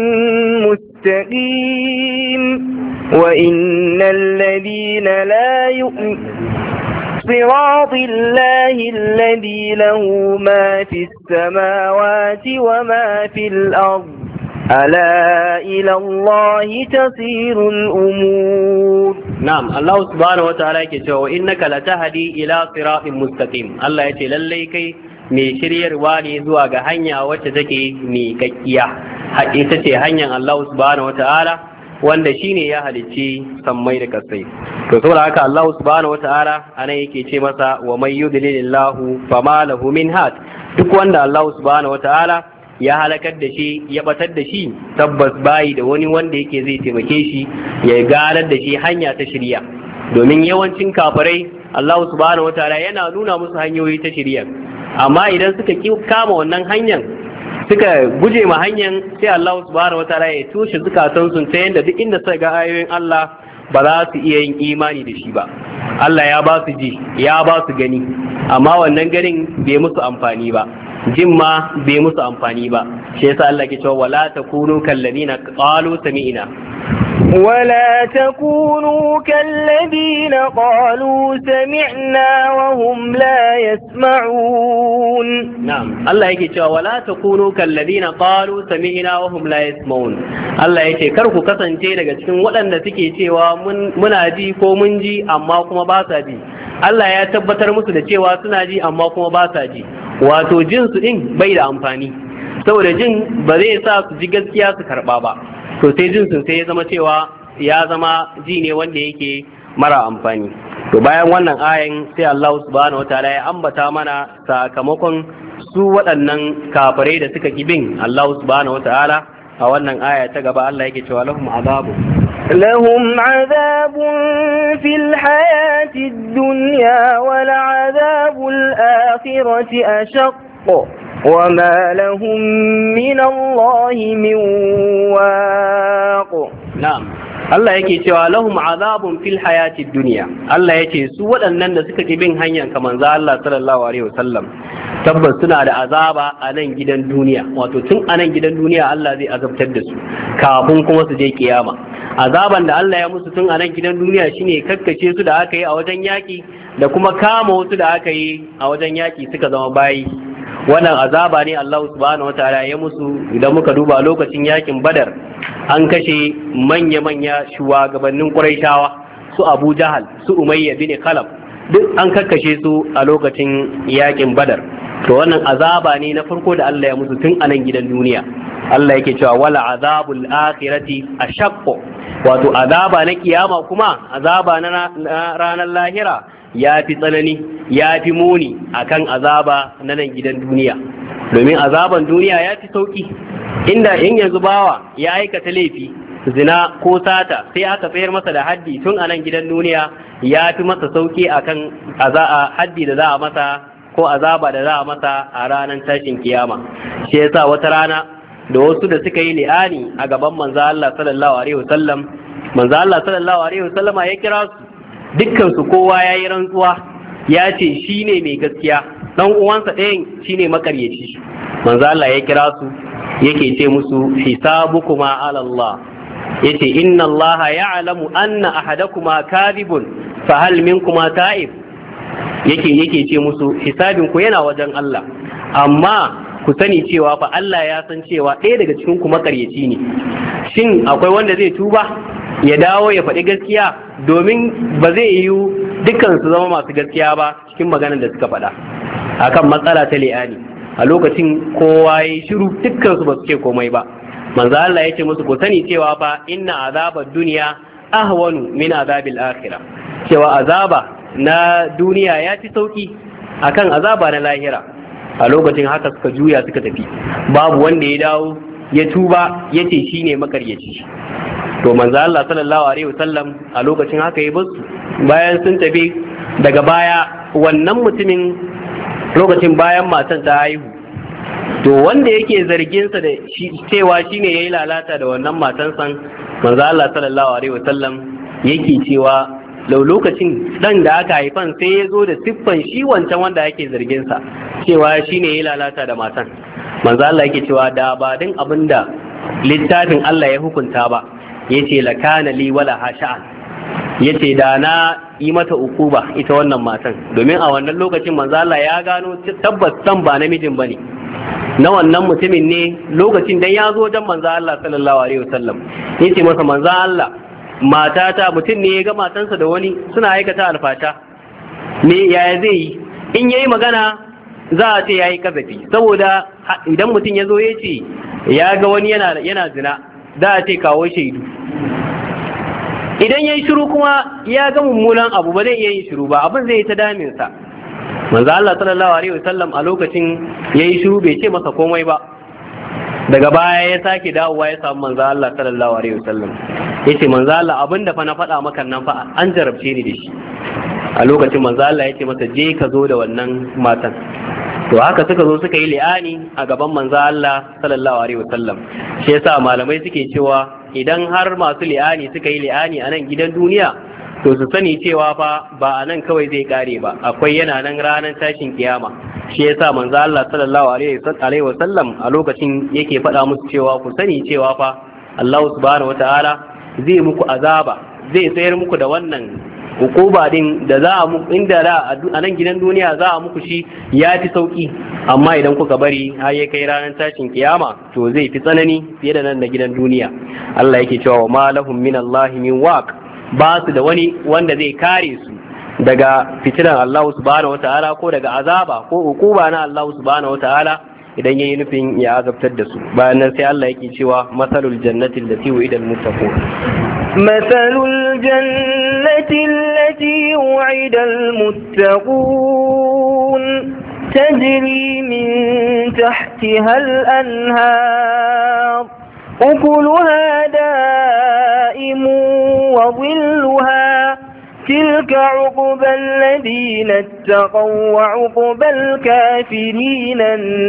mustaqim wa innal ladina la yu'minun صراط الله الذي له ما في السماوات وما في الأرض ألا إلى الله تصير الأمور. نعم الله سبحانه وتعالى يقول إنك لتهدي إلى صراط مستقيم. الله يقول لليكي mai shiryarwa ne zuwa ga hanya wacce take miƙaƙƙiya, ita ce hanyar Allah subhanahu wataala wanda shine ya halicci sammai da kasai. To saboda haka Allah subhanahu wataala anan yake ce masa wa may yudlilillahu fama lahu min had, duk wanda Allah subhanahu wataala ya halakar da shi ya batar da shi tabbas bayi da wani wanda yake zai taimake shi ya ganar da shi hanya ta shirya. Domin yawancin kafirai Allah subhanahu wataala yana nuna musu hanyoyi ta shirya, amma idan suka kama wannan hanyar suka guje ma hanyar sai Allah subhanahu wataala ya tushe zukatansu ta yadda duk inda suka ga ayoyin Allah ba za su iya yin imani da shi ba. Allah ya ba su ji, ya ba su gani, amma wannan ganin bai musu amfani ba, jin ma bai musu amfani ba. Shi yasa Allah ke cewa wala takunu kallazina qalu sami'na ولا تكونوا كالذين قالوا سمعنا وهم لا يسمعون. نعم الله yake cewa wala takunu kalladina qalu sami'na wa hum la yasma'un. Allah yake kar ku kasance daga cikin waɗanda suke cewa muna ji ko mun ji amma kuma ba sa ji. Allah ya tabbatar musu da cewa suna ji amma kuma ba sa ji. Wato jin su din bai da amfani, saboda jin ba zai sa su ji gaskiya su karba ba. To sai jinsin sai ya zama ji ne wanda yake mara amfani. To bayan wannan ayan sai Allah subhanahu wataala ya ambata mana sakamakon su waɗannan kafirai da suka kibin Allah subhanahu wataala a wannan aya ta gaba. Allah yake cewa lahum azabun fil hayati dunya wal azabul akhirati ashaq وما لهم من الله من واق. نعم Allah yake cewa lahum azabun fil hayati dunya. Allah yake su waɗannan da suka ki bin hanyar kamar za Allah sallallahu alaihi wasallam tabbas suna da azaba a nan gidan duniya, wato tun a nan gidan duniya Allah zai azabtar da su kafin kuma su je kiyama. Azaban da Allah ya musu tun a nan gidan duniya shine kakkace su da aka yi a wajen yaki da kuma kama wasu da aka yi a wajen yaki suka zama bayi. Wannan azaba ne Allah subhanahu wataala ya musu. Idan muka duba lokacin yakin Badar an kashe manya-manya shugabannin Qurayshawa, su Abu Jahal, su Umayya bin Khalaf, duk an kakkashe su a lokacin yakin Badar. To wannan azaba ne na farko da Allah ya musu tun a nan gidan duniya. Allah yake cewa wala azabul akhirati ashaqqu, wato azaba na kiyama kuma azaba na ranar lahira ya fi tsanani, ya fi muni akan azaba na nan gidan duniya. Domin azaban duniya ya fi sauki, inda in yanzu bawa ya aikata laifi zina ko sata sai aka tsayar masa da haddi tun a nan gidan duniya, ya fi masa sauki akan haddi da za a masa ko azaba da za a masa a ranar tashin kiyama. Shi yasa wata rana da wasu da suka yi li'ani a gaban manzo Allah sallallahu alaihi wasallam, manzo Allah sallallahu alaihi wasallama ya kira su dukkan su, kowa ya yi rantsuwa ya ce shi ne mai gaskiya, dan uwansa ɗayan shi ne makaryaci. Manzo Allah ya kira su yake ce musu hisabukuma ala Allah, yace inna Allah ya'lamu anna ahadakuma kadhibun fa hal minkuma ta'ib. yake ce musu hisabin ku yana wajen Allah, amma ku sani cewa fa Allah ya san cewa ɗaya daga cikin ku makaryaci ne. Shin akwai wanda zai tuba ya dawo ya faɗi gaskiya, domin ba zai yiwu dukkan su zama masu gaskiya ba cikin maganar da suka faɗa akan matsala ta li'ani. A lokacin kowa ya shiru, dukkan su ba su ce komai ba. Manzo Allah ya ce musu ku sani cewa fa inna azabad dunya ahwanu min azabil akhirah, cewa azaba na duniya ya fi sauki akan azaba na lahira. A lokacin haka suka juya suka tafi, babu wanda ya dawo ya tuba ya ce shine makaryaci. To manzo Allah sallallahu alaihi wasallam a lokacin haka ya basu, bayan sun tafi daga baya wannan mutumin lokacin bayan matan ta haihu, to wanda yake zarginsa da cewa shine yayi lalata da wannan matan san, manzo Allah sallallahu alaihi wasallam yake cewa lokacin dan da aka haifan sai ya zo da siffan shi wancan wanda ake zarginsa cewa shine yayi lalata da matan. Manzo Allah yake cewa da ba din abinda littafin Allah ya hukunta ba, yace lakana li wala hasha'an, yace da na yi mata ukuba ita wannan matan, domin a wannan lokacin manzo Allah ya gano tabbas san ba namijin bane na wannan mutumin ne. Lokacin dan ya zo wajen manzo Allah sallallahu alaihi wasallam yace masa manzo Allah, matata, mutum ne ya ga matansa da wani suna aikata alfata, me yaya zai yi? In yayi magana za a ce yayi kazafi, saboda idan mutum ya zo ya ce ya ga wani yana zina, za a ce kawo shaidu. Idan yayi shiru kuma ya ga mummunan abu, ba zai iya yin shiru ba, abin zai yi ta daminsa. Manzo Allah sallallahu alaihi wasallam a lokacin yayi shiru, bai ce masa komai ba. Daga baya ya sake dawowa ya samu manzo Allah sallallahu alaihi wasallam, yace manzo Allah, abinda fa na faɗa maka nan fa an jarabce ni da shi. A lokacin manzo Allah yace masa je ka zo da wannan matan. To haka suka zo suka yi li'ani a gaban manzo Allah sallallahu alaihi wasallam. Shi yasa malamai suke cewa idan har masu li'ani suka yi li'ani a nan gidan duniya, to su sani cewa fa ba a nan kawai zai kare ba, akwai yana nan ranar tashin kiyama. Shi yasa manzo Allah sallallahu alaihi wasallam a lokacin yake faɗa musu cewa ku sani cewa fa Allah subhanahu wataala zai muku azaba, zai tsayar muku da wannan hukuba din da za a muku, inda a nan gidan duniya za a muku shi ya fi sauki, amma idan kuka bari har ya kai ranar tashin kiyama to zai fi tsanani fiye da nan da gidan duniya. Allah yake cewa ma lahum min Allah min waq, ba su da wani wanda zai kare su daga fitinan Allah subhanahu wataala ko daga azaba ko hukuba na Allah subhanahu wataala idan yayi nufin ya azabtar da su. Bayan nan sai Allah yake cewa masalul jannati allati wa'ida al-muttaqun, masalul jannati allati wa'ida al-muttaqun tajri min tahtiha al-anhar ukuluha da'imun wa dhilluha تلك عقبى الذين اتقوا وعقبى الكافرين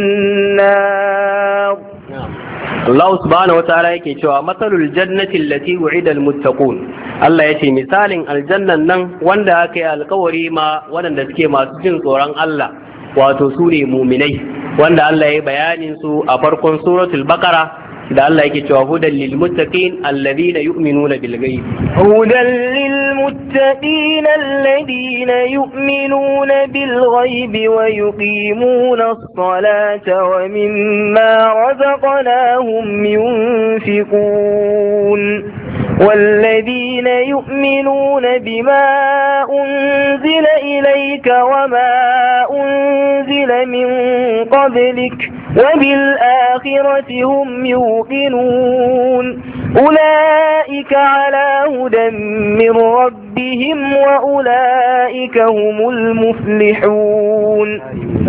النار. Allah subhanahu wa ta'ala yake cewa matsalul jannati allati wu'ida almuttaqun, Allah yace misalin aljannan nan wanda aka yi alkawari ma waɗanda suke masu jin tsoron Allah, wato su ne muminai, wanda Allah ya yi bayanin su a farkon suratul baqara da Allah yake cewa hudan lil muttaqin alladhina yu'minuna bil ghaib, hudan lil muttaqin alladhina yu'minuna bil ghaib wa yuqimuna as-salata wa mimma razaqnahum yunfiqun والذين يؤمنون بما أنزل إليك وما أنزل من قبلك وبالآخرة هم يوقنون أولئك على هدى من ربهم وأولئك هم المفلحون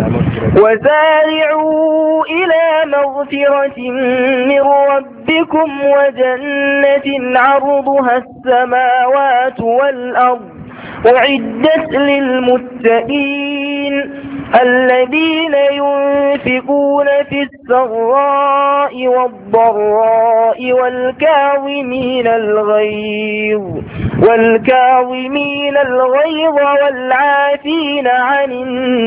وسارعوا إلى مغفرة من ربكم وجنة عرضها السماوات والأرض أعدت للمتقين الذين ينفقون في السراء والضراء والكاظمين الغيظ والعافين عن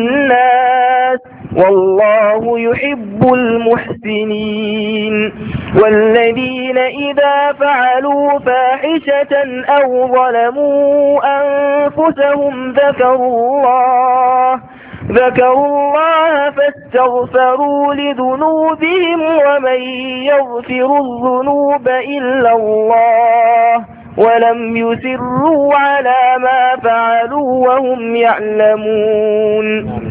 الناس والله يحب المحسنين والذين إذا فعلوا فاحشة أو ظلموا أنفسهم ذكروا الله فاستغفروا لذنوبهم ومن يغفر الذنوب إلا الله ولم يسروا على ما فعلوا وهم يعلمون.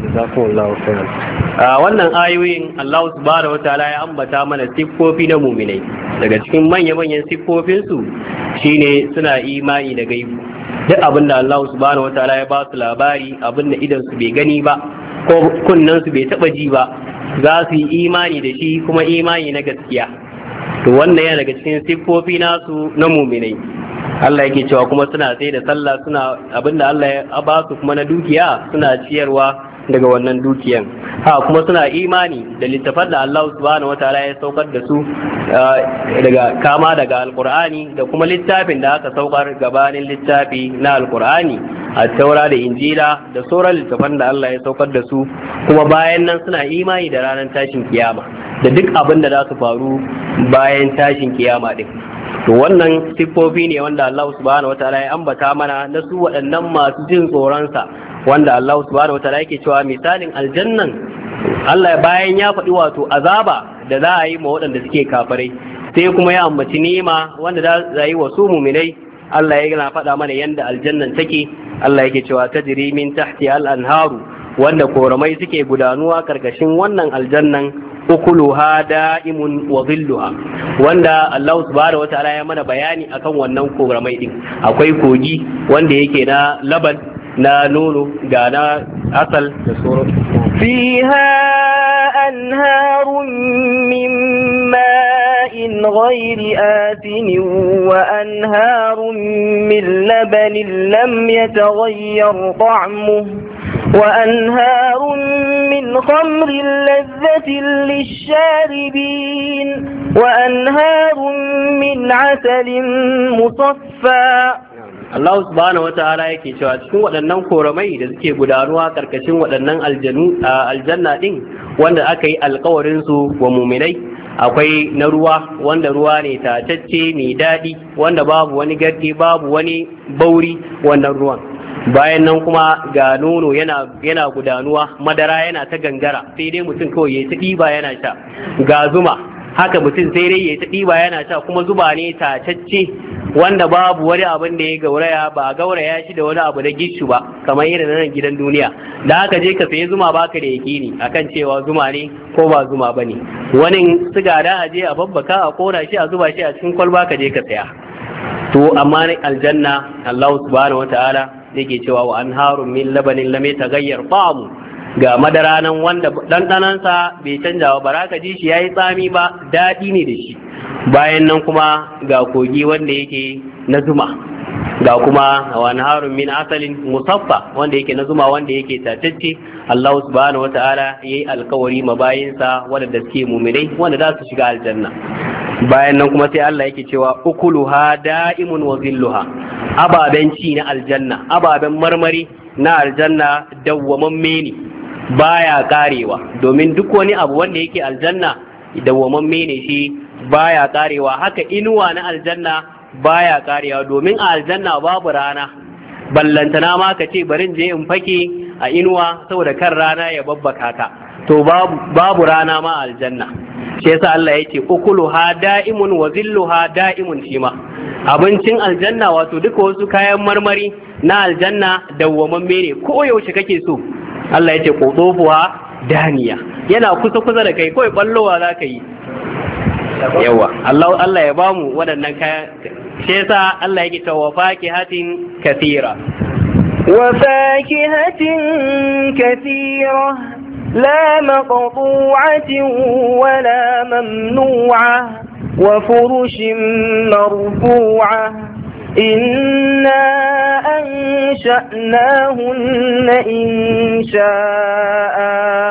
wannan ayoyin Allah subhanahu wataala ya ambata mana siffofi na mu'minai. Daga cikin manya-manyan siffofinsu shine suna imani da gaibu. Duk abin da Allah subhanahu wataala ya ba su labari, abin da idan su bai gani ba ko kunnen su bai taba ji ba, za su yi imani da shi kuma imani na gaskiya. To wannan yana daga cikin siffofi nasu na mu'minai. Allah yake cewa kuma suna sai da sallah, suna abinda Allah ya ba su kuma na dukiya suna ciyarwa daga wannan dukiyan. Kuma suna imani da littafan da Allah subhanahu wataala ya saukar da su daga alqur'ani da kuma littafin da aka saukar gabanin littafi na alqur'ani, at-taura da injila da sauran littafan da Allah ya saukar da su, kuma bayan nan suna imani da ranar tashin kiyama da duk abin da za su faru bayan tashin kiyama din. To wannan siffofi ne wanda Allah subhanahu wataala ya ambata mana na su waɗannan masu jin tsoronsa, wanda Allah subhanahu wataala yake cewa misalin aljannan Allah bayan ya faɗi wato azaba da za a yi ma waɗanda suke kafirai, sai kuma ya ambaci ni'ima wanda za a yi wa su muminai. Allah ya yana faɗa mana yanda aljannan take. Allah yake cewa tajri min tahti al-anharu, wanda koramai suke gudanuwa karkashin wannan aljannan, ukuluha da'imun wa dhilluha, wanda Allah subhanahu wataala ya mana bayani akan wannan koramai din. Akwai kogi wanda yake na laban, na nono, ga na asal da sauran. fiha anharun min ma'in ghayri asin wa anharun min labanin lam yataghayyar ta'muhu وأنهار من خمر لذة للشاربين وأنهار من عسل مصفى. Allah subhanahu wata'ala yake cewa cikin waɗannan koramai da suke gudanuwa karkashin waɗannan aljanna din wanda aka yi alkawarin su wa muminai, akwai na ruwa wanda ruwa ne tatacce mai daɗi wanda babu wani gardi babu wani bauri wannan ruwan. Bayan nan kuma ga nono yana gudanuwa, madara yana ta gangara, sai dai mutum kawai ya ta ɗiba yana sha. Ga zuma haka mutum sai dai ya ta ɗiba yana sha, kuma zuba ne tatacce wanda babu wani abin da ya gauraya, ba a gauraya shi da wani abu na gishu ba kamar irin nan gidan duniya. Da haka je ka sayi zuma baka da yakini akan cewa zuma ne ko ba zuma bane. Wani siga da a je a babbaka a kora shi a zuba shi a cikin kwalba ka je ka saya. To amma ne aljanna Allah subhanahu wataala yake cewa wa anharun min labanin lam yataghayyar ta'amu, ga madara nan wanda dandanansa bai canja ba, baraka ji shi yayi tsami ba, daɗi ne da shi. Bayan nan kuma ga kogi wanda yake na zuma, ga kuma wa anharun min asalin musaffa wanda yake na zuma wanda yake tatacce. Allah subhanahu wataala yayi alkawari ma bayinsa wanda suke mu'minai wanda za su shiga aljanna. Bayan nan kuma sai Allah yake cewa ukuluha da'imun wa zilluha, ababen ci na aljanna, ababen marmari na aljanna dawwamamme ne, baya karewa. Domin duk wani abu wanda yake aljanna dawwamamme ne shi, baya karewa. Haka inuwa na aljanna baya karewa, domin a aljanna babu rana, ballantana ma ka ce barin je in fake a inuwa saboda kan rana ya babbaka ka. To babu rana ma aljanna. Shi yasa Allah yake ukuluha da'imun wa zilluha da'imun. shi ma abincin aljanna wato duka wasu kayan marmari na aljanna dawwamamme ne, ko yaushe kake so. Allah yake qutufuha daniya, yana kusa da kai, kawai ballowa za ka yi. Yawa Allah ya bamu waɗannan kayan. Shi yasa Allah yake cewa fakihatin kathira, وفاكهة كثيرة لا مقطوعة ولا ممنوعة وفرش مرفوعة إنا أنشأناهن إنشاء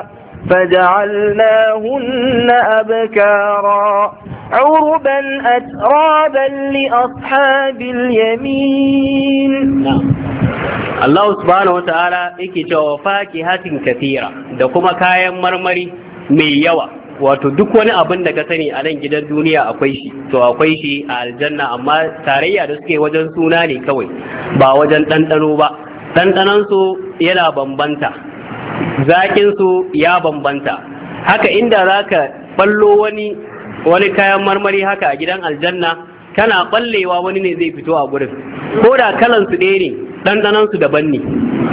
فجعلناهن أبكارا عربا أترابا لأصحاب اليمين. Allah subhanahu wata'ala yake cewa fakihatin kathira, da kuma kayan marmari mai yawa wato duk wani abin da ka sani a nan gidan duniya akwai shi, to akwai shi a aljanna, amma tarayya da suke wajen suna ne kawai ba wajen ɗanɗano ba. Ɗanɗanansu yana bambanta, zaƙinsu ya bambanta. Haka inda za ka ɓallo wani kayan marmari haka a gidan aljanna, kana ɓallewa wani ne zai fito a gurin, ko da kalansu ɗaya ne, ɗanɗanansu daban ne.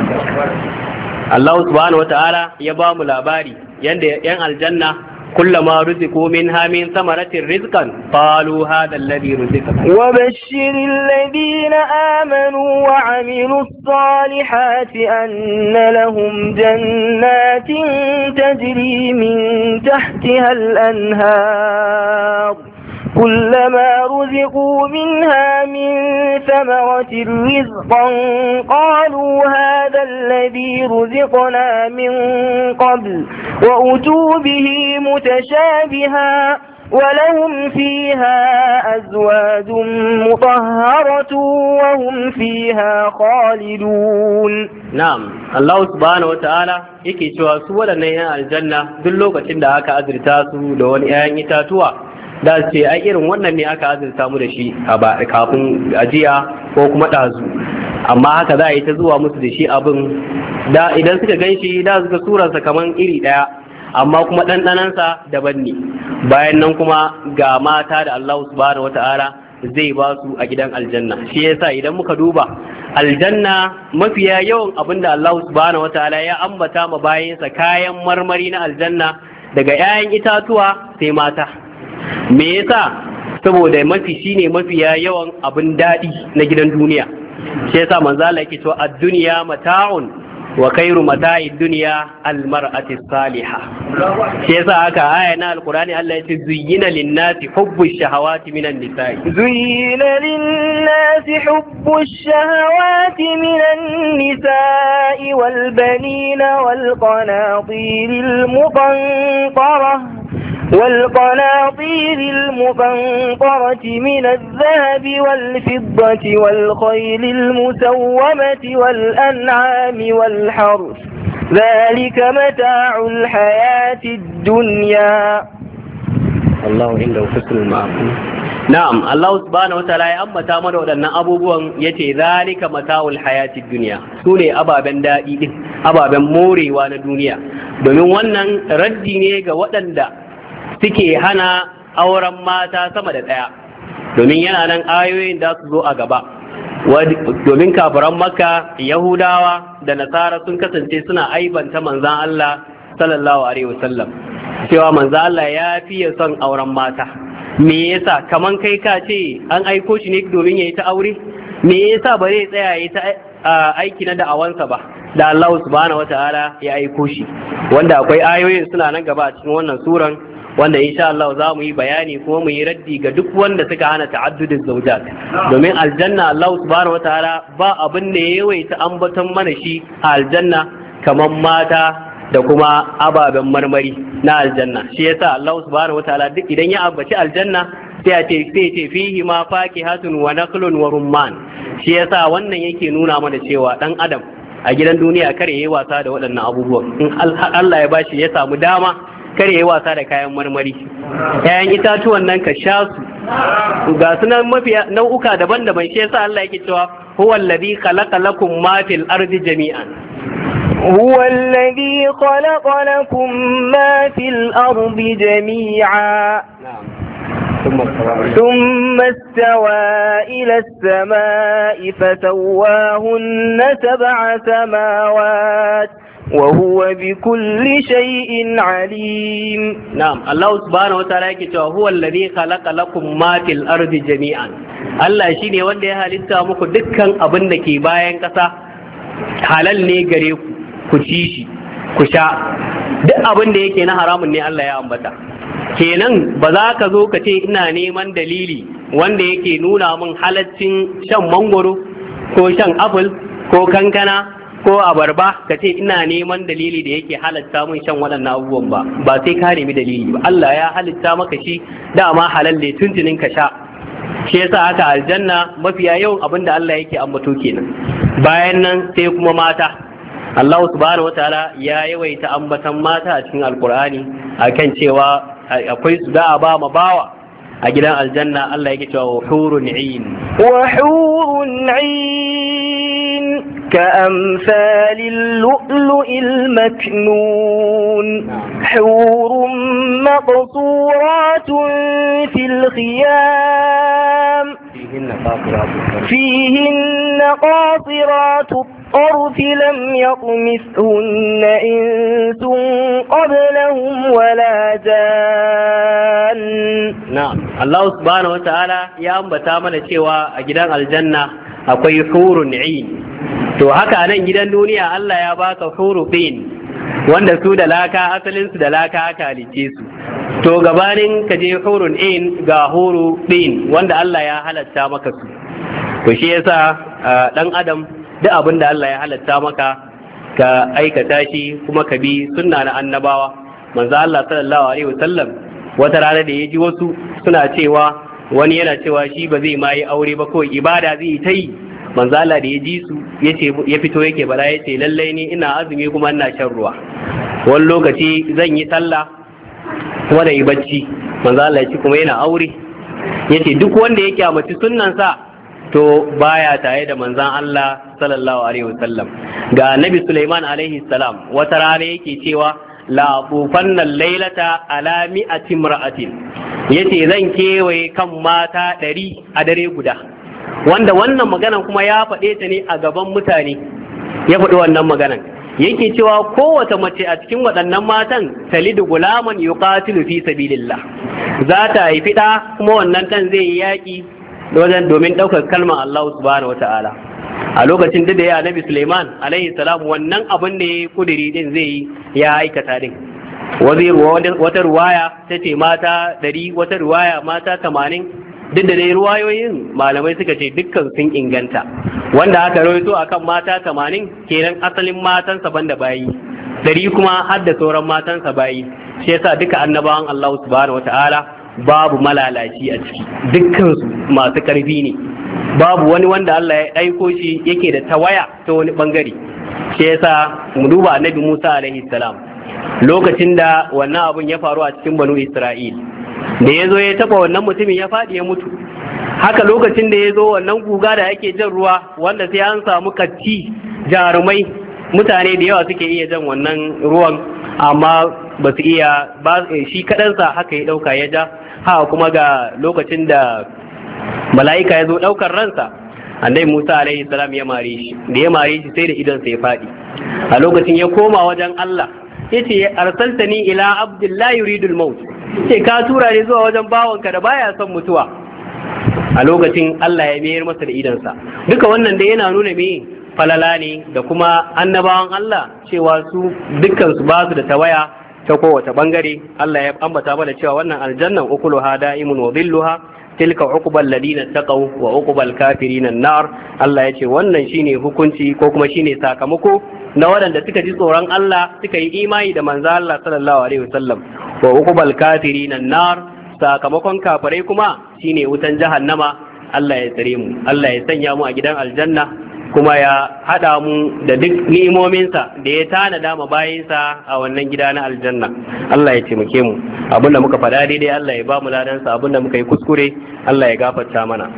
Allah subhanahu wata'ala ya ba mu labari yanda yan aljanna kullama ruziqu minha min thamaratin rizqan qalu hadha alladhi ruziqna wa bashshiril ladina amanu wa 'amilus salihati anna lahum jannatin tajri min tahtiha al-anhar كلما رزقوا منها من ثمرة رزقا قالوا هذا الذي رزقنا من قبل وأتوا به متشابها ولهم فيها أزواج مطهرة وهم فيها خالدون. نعم الله سبحانه وتعالى yake cewa su waɗannan 'yan aljanna duk lokacin da aka azurta su da wani 'ya'yan itatuwa da ce ai irin wannan ne aka azurta mu da shi kafin ajiya ko kuma ɗazu, amma haka za a yi ta zuwa musu da shi abin da idan suka gan shi da suka surarsa kamar iri ɗaya, amma kuma ɗanɗanansa daban ne. Bayan nan kuma ga mata da Allah subhanahu wata'ala zai ba su a gidan aljanna. Shi yasa idan muka duba aljanna mafiya yawan abin da Allah subhanahu wata'ala ya ambata ma bayansa kayan marmari na aljanna daga 'ya'yan itatuwa sai mata. Me yasa? Saboda shine mafiya yawan abin daɗi na gidan duniya. Shi yasa manzo Allah yake cewa ad-dunya mata'un wa khairu mata'id dunya al-mar'ati salihah. Shi yasa aka aya na alqur'ani Allah yace zuyyina lin-nasi hubbu ash-shahawati minan nisa'i. Zuyyina lin-nasi hubbu ash-shahawati minan nisa'i wal banina wal qanatiril muqantarah والقناطير المقنطرة من الذهب والفضة والخيل المسومة والأنعام والحرث ذلك متاع الحياة الدنيا الله عنده حسن المآب. نعم الله سبحانه وتعالى أما مدعو لنا أبوبون يتي ذلك متاع الحياة الدنيا سوني أبابا دائد أبابا موري وانا الدنيا domin wannan raddi ne ga waɗanda suke hana auren mata sama da ɗaya, domin yana nan ayoyin da su zo a gaba. Domin kafiran Makka, Yahudawa da Nasara sun kasance suna aibanta manzan Allah sallallahu alaihi wasallam cewa manzan Allah ya fiye son auren mata. Me yasa? Kaman kai ka ce an aiko shi ne domin ya yi ta aure? Me yasa ba zai tsaya ya yi ta aiki na da'awansa ba da Allah subhanahu wataala ya aiko shi, wanda akwai ayoyin suna nan gaba a cikin wannan suran, wanda insha Allah za mu yi bayani kuma mu yi raddi ga duk wanda suka hana ta'addudin zawjat. Domin aljanna Allah subhanahu wataala ba abin da ya yawaita ambaton mana shi a aljanna kamar mata da kuma ababen marmari na aljanna. Shi yasa Allah subhanahu wataala duk idan ya ambaci aljanna sai ce fihi ma fakihatun wa naklun wa rumman. Shi yasa wannan yake nuna mana cewa dan adam a gidan duniya kare yayi wasa da waɗannan abubuwan. In Allah ya bashi ya samu dama kare yayi wasa da kayan marmari, kayan itatuwan nan ka sha su, ga sunan mafiya nau'uka daban-daban. Shi yasa Allah yake cewa huwa alladhi khalaqa lakum ma fil ardi jami'an. هو الذي خلق لكم ما في الأرض جميعا ثم استوى إلى السماء فسواهن 7 سماوات وهو بكل شيء عليم. نعم الله سبحانه وتعالى يقول هو الذي خلق لكم ما في الأرض جميعا. الله shine wanda ya halitta muku dukkan abin da ke bayan ƙasa halal ne gare ku ci shi ku sha. Duk abin da yake na haramun ne Allah ya ambata. Kenan ba za ka zo ka ce ina neman dalili wanda yake nuna min halaccin shan mangoro ko shan apple ko kankana ko abarba ka ce ina neman dalili da yake halatta min shan waɗannan abubuwan ba sai ka nemi dalili ba. Allah ya halitta maka shi dama halal ne tuntunin ka sha. Shi yasa haka aljanna mafiya yawan abin da Allah yake ambato kenan. Bayan nan sai kuma mata, Allah subhanahu wataala ya yawaita ambatan mata a cikin alkur'ani akan cewa akwai su da a ba ma bawa a gidan aljanna. Allah yake cewa hurun 'ain wa hurun 'ain كأمثال اللؤلؤ المكنون حور مقصورات في الخيام فيهن قاصرات الطرف لم يطمثهن إنس قبلهم ولا جان. نعم الله سبحانه وتعالى يا أنبتا من cewa a gidan aljanna akwai hurun 'ain. To haka nan gidan duniya Allah ya baka huru ɗin wanda su da laka asalin su da laka aka halice su. To gabanin ka je hurun ɗin ga huru ɗin wanda Allah ya halatta maka su. To shi yasa dan adam duk abin da Allah ya halatta maka ka aikata shi kuma ka bi sunna na annabawa. Manzo Allah sallallahu alaihi wasallam wata rana da ya ji wasu suna cewa wani yana cewa shi ba zai ma yi aure ba kawai ibada zai ta yi. Manzala da ya ji su ya fito yake bala ya ce lallai ni ina azumi kuma ina shan ruwa, wani lokaci zan yi sallah kuma da yi bacci. Manzala ya ce kuma yana aure, ya ce duk wanda ya kyamaci sunnansa to baya tare da manzan Allah sallallahu alaihi wasallam. Ga Nabi Sulaiman alaihi salam wata rana yake cewa la tufanna lailata ala mi'ati imra'atin, yace zan kewaye kan mata 100 a dare guda. Wanda wannan maganan kuma ya faɗe ta ne a gaban mutane, ya faɗi wannan maganan yake cewa kowace mace a cikin waɗannan matan talidu gulaman yuqatilu fi sabilillah, za ta haifi ɗa kuma wannan ɗan zai yi yaƙi domin ɗaukar kalmar Allah subhanahu wata'ala. A lokacin da ya Nabi Suleiman alaihi salam wannan abin da ya kudiri din zai yi ya aikata din. Wata ruwaya ta ce mata 100, wata ruwaya mata 80. Duk da dai ruwayoyin malamai suka ce dukkan sun inganta, wanda aka rawaito akan mata 80 kenan asalin matansa banda bayi 100 kuma har da sauran matansa bayi. Shi yasa duka annabawan Allah subhanahu wataala babu malalaci a ciki, dukkan su masu karfi ne, babu wani wanda Allah ya aiko shi yake da tawaya ta wani bangare. Shi yasa mu duba annabi Musa alaihi salam lokacin da wannan abun ya faru a cikin banu Isra'il, da ya zo ya taba wannan mutumin ya faɗi ya mutu. Haka lokacin da ya zo wannan guga da ake jan ruwa wanda sai an samu katti jarumai, mutane da yawa suke iya jan wannan ruwan amma ba su iya ba, shi kaɗansa haka ya ɗauka ya ja. Haka kuma ga lokacin da mala'ika ya zo ɗaukar ransa, annabi Musa alaihi salam ya mare shi, da ya mare shi sai da idonsa ya faɗi. A lokacin ya koma wajen Allah ya ce arsaltani ila abdullahi yuridul maut, ce ka tura ne zuwa wajen bawanka da baya son mutuwa. A lokacin Allah ya mayar masa da idansa. Duka wannan da yana nuna me falala ne da kuma annabawan Allah cewa su dukkan su ba su da tawaya ta kowace bangare. Allah ya ambata mana cewa wannan aljannan ukuluha da'imun wa dhilluha tilka uqbal ladina taqaw wa uqbal kafirin an-nar. Allah ya ce wannan shine hukunci ko kuma shine sakamako na waɗanda suka ji tsoron Allah suka yi imani da manzo Allah sallallahu alaihi wasallam. Wa uqbal kafirin an-nar, sakamakon kafirai kuma shine wutan jahannama. Allah ya tsare mu, Allah ya sanya mu a gidan aljanna kuma ya hada mu da duk ni'imominsa da ya tanada ma bayinsa a wannan gida na aljanna. Allah ya taimake mu, abinda muka faɗa daidai Allah ya ba mu ladansa, abinda muka yi kuskure Allah ya gafarta mana.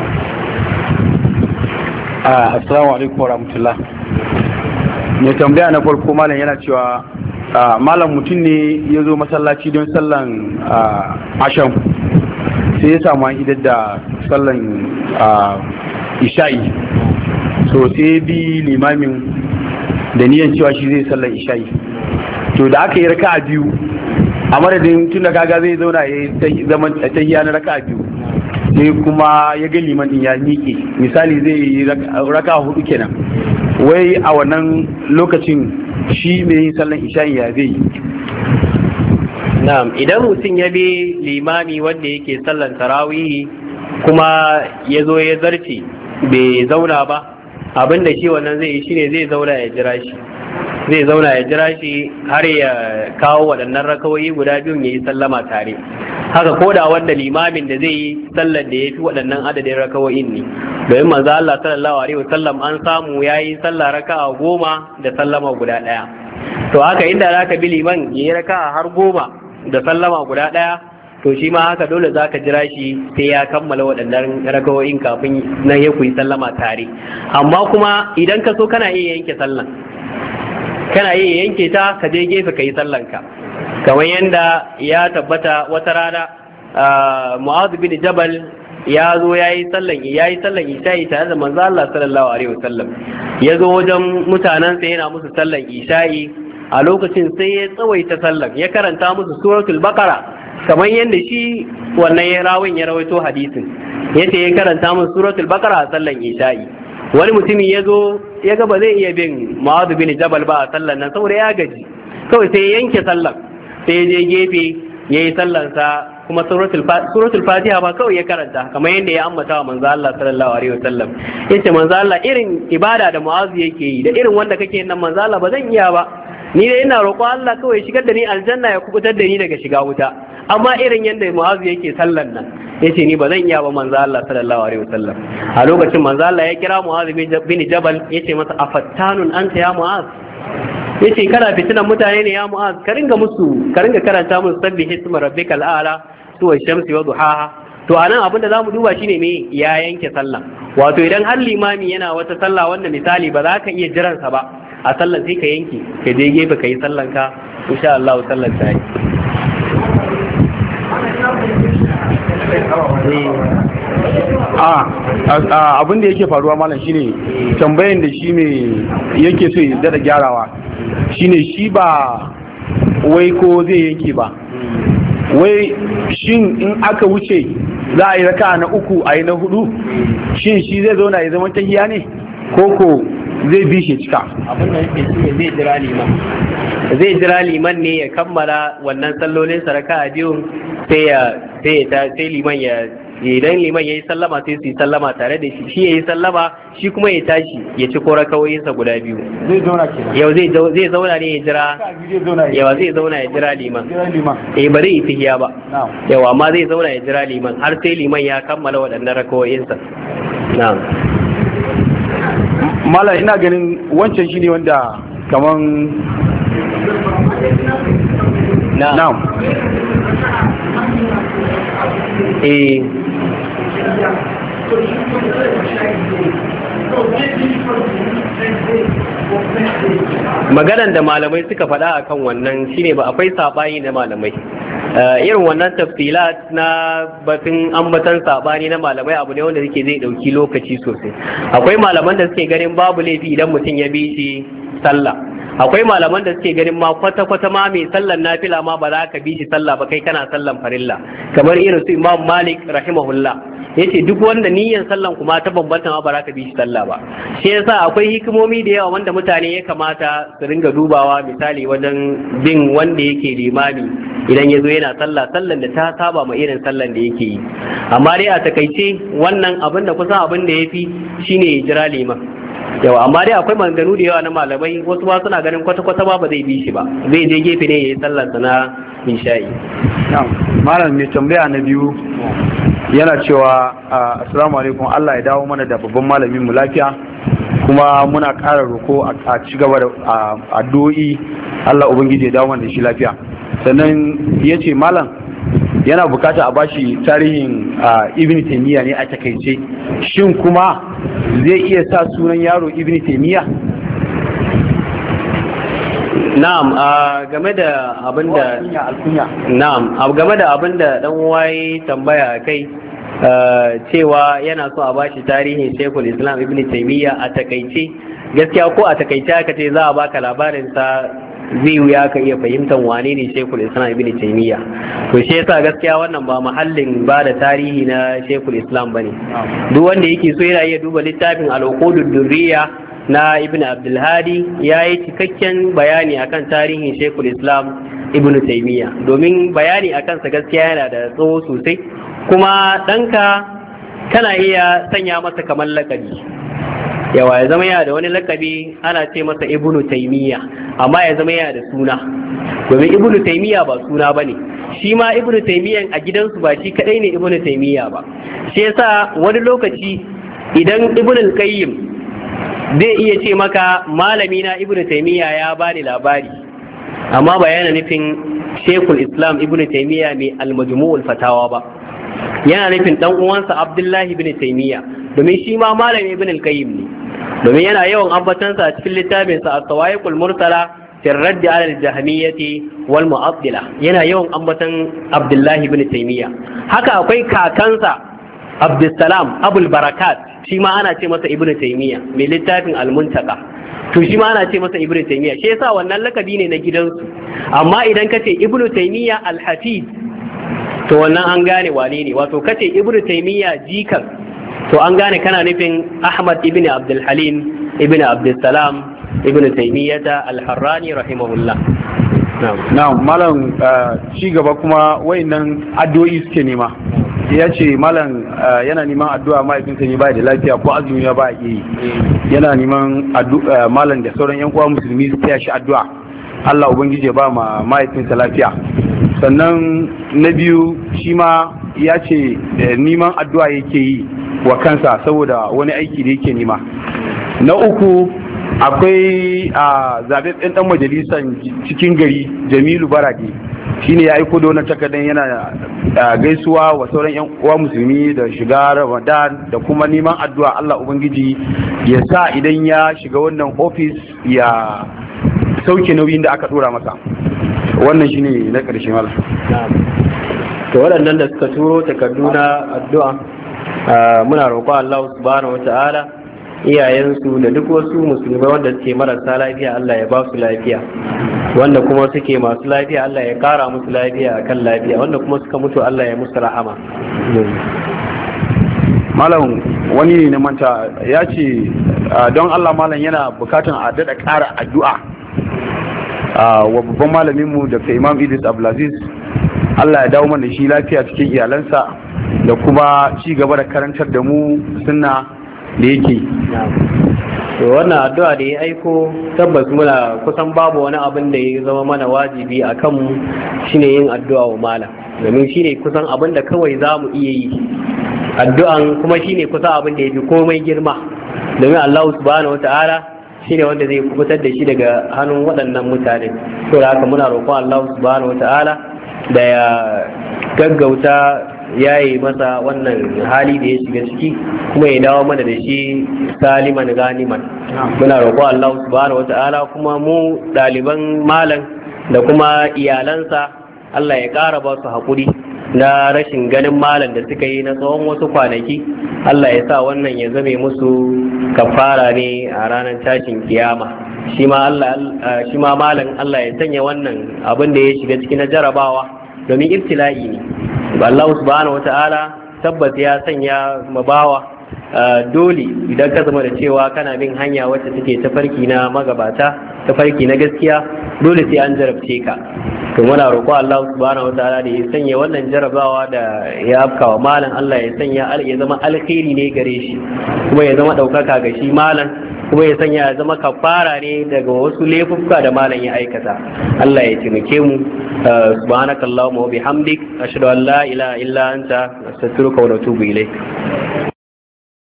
Assalamu alaikum wa rahmatullah. Mai tambaya na farko malam yana cewa malam mutum ne ya zo masallaci don sallan asham, sai ya samu an idar da sallan isha'i, so sai bi limamin da niyan cewa shi zai sallan isha'i. To da aka yi raka'a biyu, a madadin tun da kaga zai zauna ya yi zaman tahiyya na raka'a biyu, sai kuma ya ga liman din ya miƙe, misali zai yi raka'a 4 kenan, wai a wannan lokacin shi mai yin sallan isha'i ya zai yi? Na'am, idan mutum ya bi limami wanda yake sallan tarawihi kuma ya zo ya zarce bai zauna ba, abinda shi wannan zai yi shine zai zauna ya jira shi, zai zauna ya jira shi har ya kawo waɗannan rakawoyi guda biyun ya yi sallama tare. Haka koda wanda limamin da zai yi sallar da ya fi waɗannan adadin rakawoyin ne, domin manzo Allah sallallahu alaihi wasallam an samu ya yi sallah raka'a 10 da sallama guda ɗaya. To haka inda za ka bi liman ya yi raka'a har 10 da sallama guda ɗaya, to shi ma haka dole za ka jira shi sai ya kammala waɗannan rakawoyin kafin nan ya kuyi sallama tare. Amma kuma idan ka so kana iya yanke sallan, kana iya yanke ta ka je gefe ka yi sallanka, kamar yadda ya tabbata wata rana Mu'adh bin Jabal ya zo ya yi sallan isha'i tare da manzo Allah sallallahu alaihi wasallam. Ya zo wajen mutanensa yana musu sallan isha'i, a lokacin sai ya tsawaita sallan, ya karanta musu suratul baqara kamar yadda shi wannan rawin ya rawaito hadisin, yace ya karanta musu suratul baqara a sallan isha'i. Wani mutumi ya zo ya ga ba zai iya bin Mu'adh bin Jabal ba a sallan nan saboda ya gaji, kawai sai ya yanke sallan, sai ya je gefe ya yi sallansa, kuma suratul fatiha ba kawai ya karanta kamar yadda ya ambata wa manzo Allah sallallahu alaihi wasallam. Yace manzo Allah, irin ibada da Mu'adh yake yi da irin wanda kake nan manzo Allah ba zan iya ba, ni dai ina roƙon Allah kawai shigar da ni aljanna ya kubutar da ni daga shiga wuta, amma irin yadda Mu'adh yake sallan nan yace ni ba zan iya ba manzo Allah sallallahu alaihi wasallam. A lokacin manzo Allah ya kira Mu'adh bin Jabal yace masa, afattanun anta ya Mu'adh, yace kana fitinan mutane ne ya Mu'adh, ka ringa karanta musu sabbi hisma rabbikal a'la suwa shamsi wa duhaha. To anan abin da zamu duba shine me ya yanke sallah. Wato idan har limami yana wata sallah wanda misali ba za ka iya jiran sa ba a sallan, sai ka yanke ka je gefe ka yi sallan ka, insha Allah sallan ta yi. Abin da yake faruwa malam shine tambayan da shi ne yake so ya da gyarawa shine shi ba wai ko zai yanke ba, wai shin in aka wuce za a yi raka na uku a yi na hudu, shin shi zai zauna ya zama tahiya ne ko zai bi shi cika? Abin da yake shi zai jira liman ne ya kammala wannan sallolin saraka a biyu, sai liman ya, idan liman ya yi sallama sai su yi sallama tare da shi ya yi sallama, shi kuma ya tashi ya ci kora kawoyinsa guda biyu. Zai zauna kenan. Yau zai zauna ne ya jira, yawa zai zauna ya jira liman. Ba zai yi tahiya ba. Yawa amma zai zauna ya jira liman har sai liman ya kammala waɗannan rakawoyinsa. Na'am. Malam ina ganin wancan shine wanda kaman na'am. Maganan da malamai suka faɗa akan wannan shine ba akwai saɓani na malamai, irin wannan tafsilat na batun ambatan saɓani na malamai abu ne wanda zai ɗauki lokaci sosai. Akwai malaman da suke ganin babu laifi idan mutum ya bi shi sallah, akwai malaman da suke ganin ma kwata-kwata ma mai sallan nafila ma ba za ka bi shi sallah ba, kai kana sallan farilla, kamar irin su Imam Malik rahimahullah yace duk wanda niyyar sallan kuma ta bambanta ma ba za ka bi shi sallah ba. Shi yasa akwai hikimomi da yawa wanda mutane ya kamata su ringa dubawa, misali wajen bin wanda yake limami idan ya zo yana sallan da ta saba ma irin sallan da yake yi. Amma dai a takaice wannan abin da kusan abin da ya fi shine ya jira liman. Yawa amma dai akwai maganganu da yawa na malamai, wasu ba suna ganin kwata-kwata ba zai bi shi ba, zai je gefe ne ya yi sallarsa na insha'i. Malam mai tambaya na biyu yana cewa assalamu alaikum, Allah ya dawo mana da babban malamin mu lafiya, kuma muna ƙara roko a ci gaba da addu'o'i Allah ubangiji ya dawo mana da shi lafiya. Sannan ya ce malam yana bukata a bashi tarihin Ibn Taymiyyah ne a takaice, shin kuma zai iya sa sunan yaro Ibn Taymiyyah? Na'am, game da abinda dan uwaye tambaya kai, cewa yana so a bashi tarihin Sheikhul Islam Ibn Taymiyyah a takaice, gaskiya ko a takaice aka ce za a baka labarin sa zai wuya ka iya fahimtar wane ne Sheikhul Islam Ibn Taymiyyah. To shi yasa gaskiya wannan ba mahallin ba da tarihi na Sheikhul Islam bane. Duk wanda yake so yana iya duba littafin Al-Uqudud Durriyya na Ibn Abdul Hadi, ya yi cikakken bayani akan tarihin Sheikhul Islam Ibn Taymiyyah, domin bayani akan sa gaskiya yana da tsawo sosai. Kuma ɗanka kana iya sanya masa kamar lakabi, yawa ya zama yana da wani lakabi ana ce masa Ibn Taymiyyah, amma ya zama yana da suna, domin Ibn Taymiyyah ba suna bane. Shi ma Ibn Taymiyyah a gidansu ba shi kadai ne Ibn Taymiyyah ba. Shi yasa wani lokaci idan Ibn al-Qayyim zai iya ce maka malami na Ibn Taymiyyah ya bani labari, amma ba yana nufin Sheikhul Islam Ibn Taymiyyah mai al-Majmu'ul Fatawa ba, yana nufin dan uwansa Abdullahi ibn Taymiyyah, domin shi ma malamin Ibn al-Qayyim ne, domin yana yawan ambatansa a cikin littafinsa As-Sawa'iqul Mursala fi ar-radd 'ala al-Jahmiyyah wal Mu'attila, yana yawan ambatan Abdullahi ibn Taymiyyah. Haka akwai kakansa Abdussalam Abul Barakat, shi ma ana ce masa Ibn Taymiyyah mai littafin Al-Muntaka, to shi ma ana ce masa Ibn Taymiyyah, shi yasa wannan lakabi ne na gidansu. Amma idan kace Ibn Taymiyyah Al-Hafiz, to wannan an gane wane ne, wato kace Ibn Taymiyyah jikan, to an gane kana nufin Ahmad ibn Abdul Halim ibn Abdul Salam ibn Taymiyyah Al-Harrani rahimahullah. na'am malam, ci gaba kuma wayannan addu'o'i suke nema. Ya ce malam yana neman addu'a mahaifinsa ne ba da lafiya ko azumi ya ba yi, yana neman addu'a malam da sauran yan uwa musulmi su taya shi addu'a Allah ubangiji ya ba ma mahaifinsa lafiya. Sannan na biyu shi ma ya ce neman addu'a yake yi wa kansa saboda wani aiki da yake nema. Na uku akwai zaɓaɓɓen ɗan majalisar cikin gari Jamilu Barade, shine ya aiko da wannan takardar yana gaisuwa wa sauran yan uwa musulmi da shiga Ramadan da kuma neman addu'a Allah ubangiji ya sa idan ya shiga wannan ofis ya sauke nauyin da aka dora masa. Wannan shine na ƙarshe malam. To waɗannan da suka turo takardu na addu'a muna roƙon Allah subhanahu wata'ala iyayensu da duk wasu musulmai wanda suke marasa lafiya Allah ya ba su lafiya, wanda kuma suke masu lafiya Allah ya kara musu lafiya akan lafiya, wanda kuma suka mutu Allah ya musu rahama. Malam wani ne na manta ya ce don Allah malam yana bukatan a daɗa ƙara addu'a wa babban malaminmu da Imam Idris Abdulaziz, Allah ya dawo mana shi lafiya cikin iyalansa da kuma ci gaba da karantar da mu sunna da yake. To wannan addu'a da ya aiko tabbas muna kusan babu wani abin da ya zama mana wajibi a kanmu shine yin addu'a wa malam, domin shine kusan abin da kawai za mu iya yi addu'an, kuma shine kusan abin da ya fi komai girma, domin Allah subhanahu wata'ala shine wanda zai kubutar da shi daga hannun waɗannan mutane. To da haka muna roƙon Allah subhanahu wata'ala da ya gaggauta yayi masa wannan hali da ya shiga ciki, kuma ya dawo mana da shi saliman ganiman. Muna roƙo Allah subhanahu wata'ala kuma mu ɗaliban malam da kuma iyalansa Allah ya ƙara ba su haƙuri na rashin ganin malam da suka yi na tsawon wasu kwanaki. Allah ya sa wannan ya zame musu kafara ne a ranar tashin kiyama. Shi ma malam Allah ya sanya wannan abin da ya shiga ciki na jarabawa, domin ibtila'i ne. Allah subhanahu wata'ala tabbas ya sanya mabawa dole idan ka zama da cewa kana bin hanya wacce take tafarki na magabata, tafarki na gaskiya, dole sai an jarabce ka. To muna roƙo Allah subhanahu wata'ala da ya sanya wannan jarabawa da ya afkawa malam, Allah ya sanya ya zama alkhairi ne gare shi, kuma ya zama ɗaukaka ga shi malam, kuma ya sanya ya zama kafara ne daga wasu laifuffuka da malam ya aikata. Allah ya taimake mu. Subhanakallahumma wa bihamdik ashhadu an la ilaha illa anta astaghfiruka wa atubu ilaik.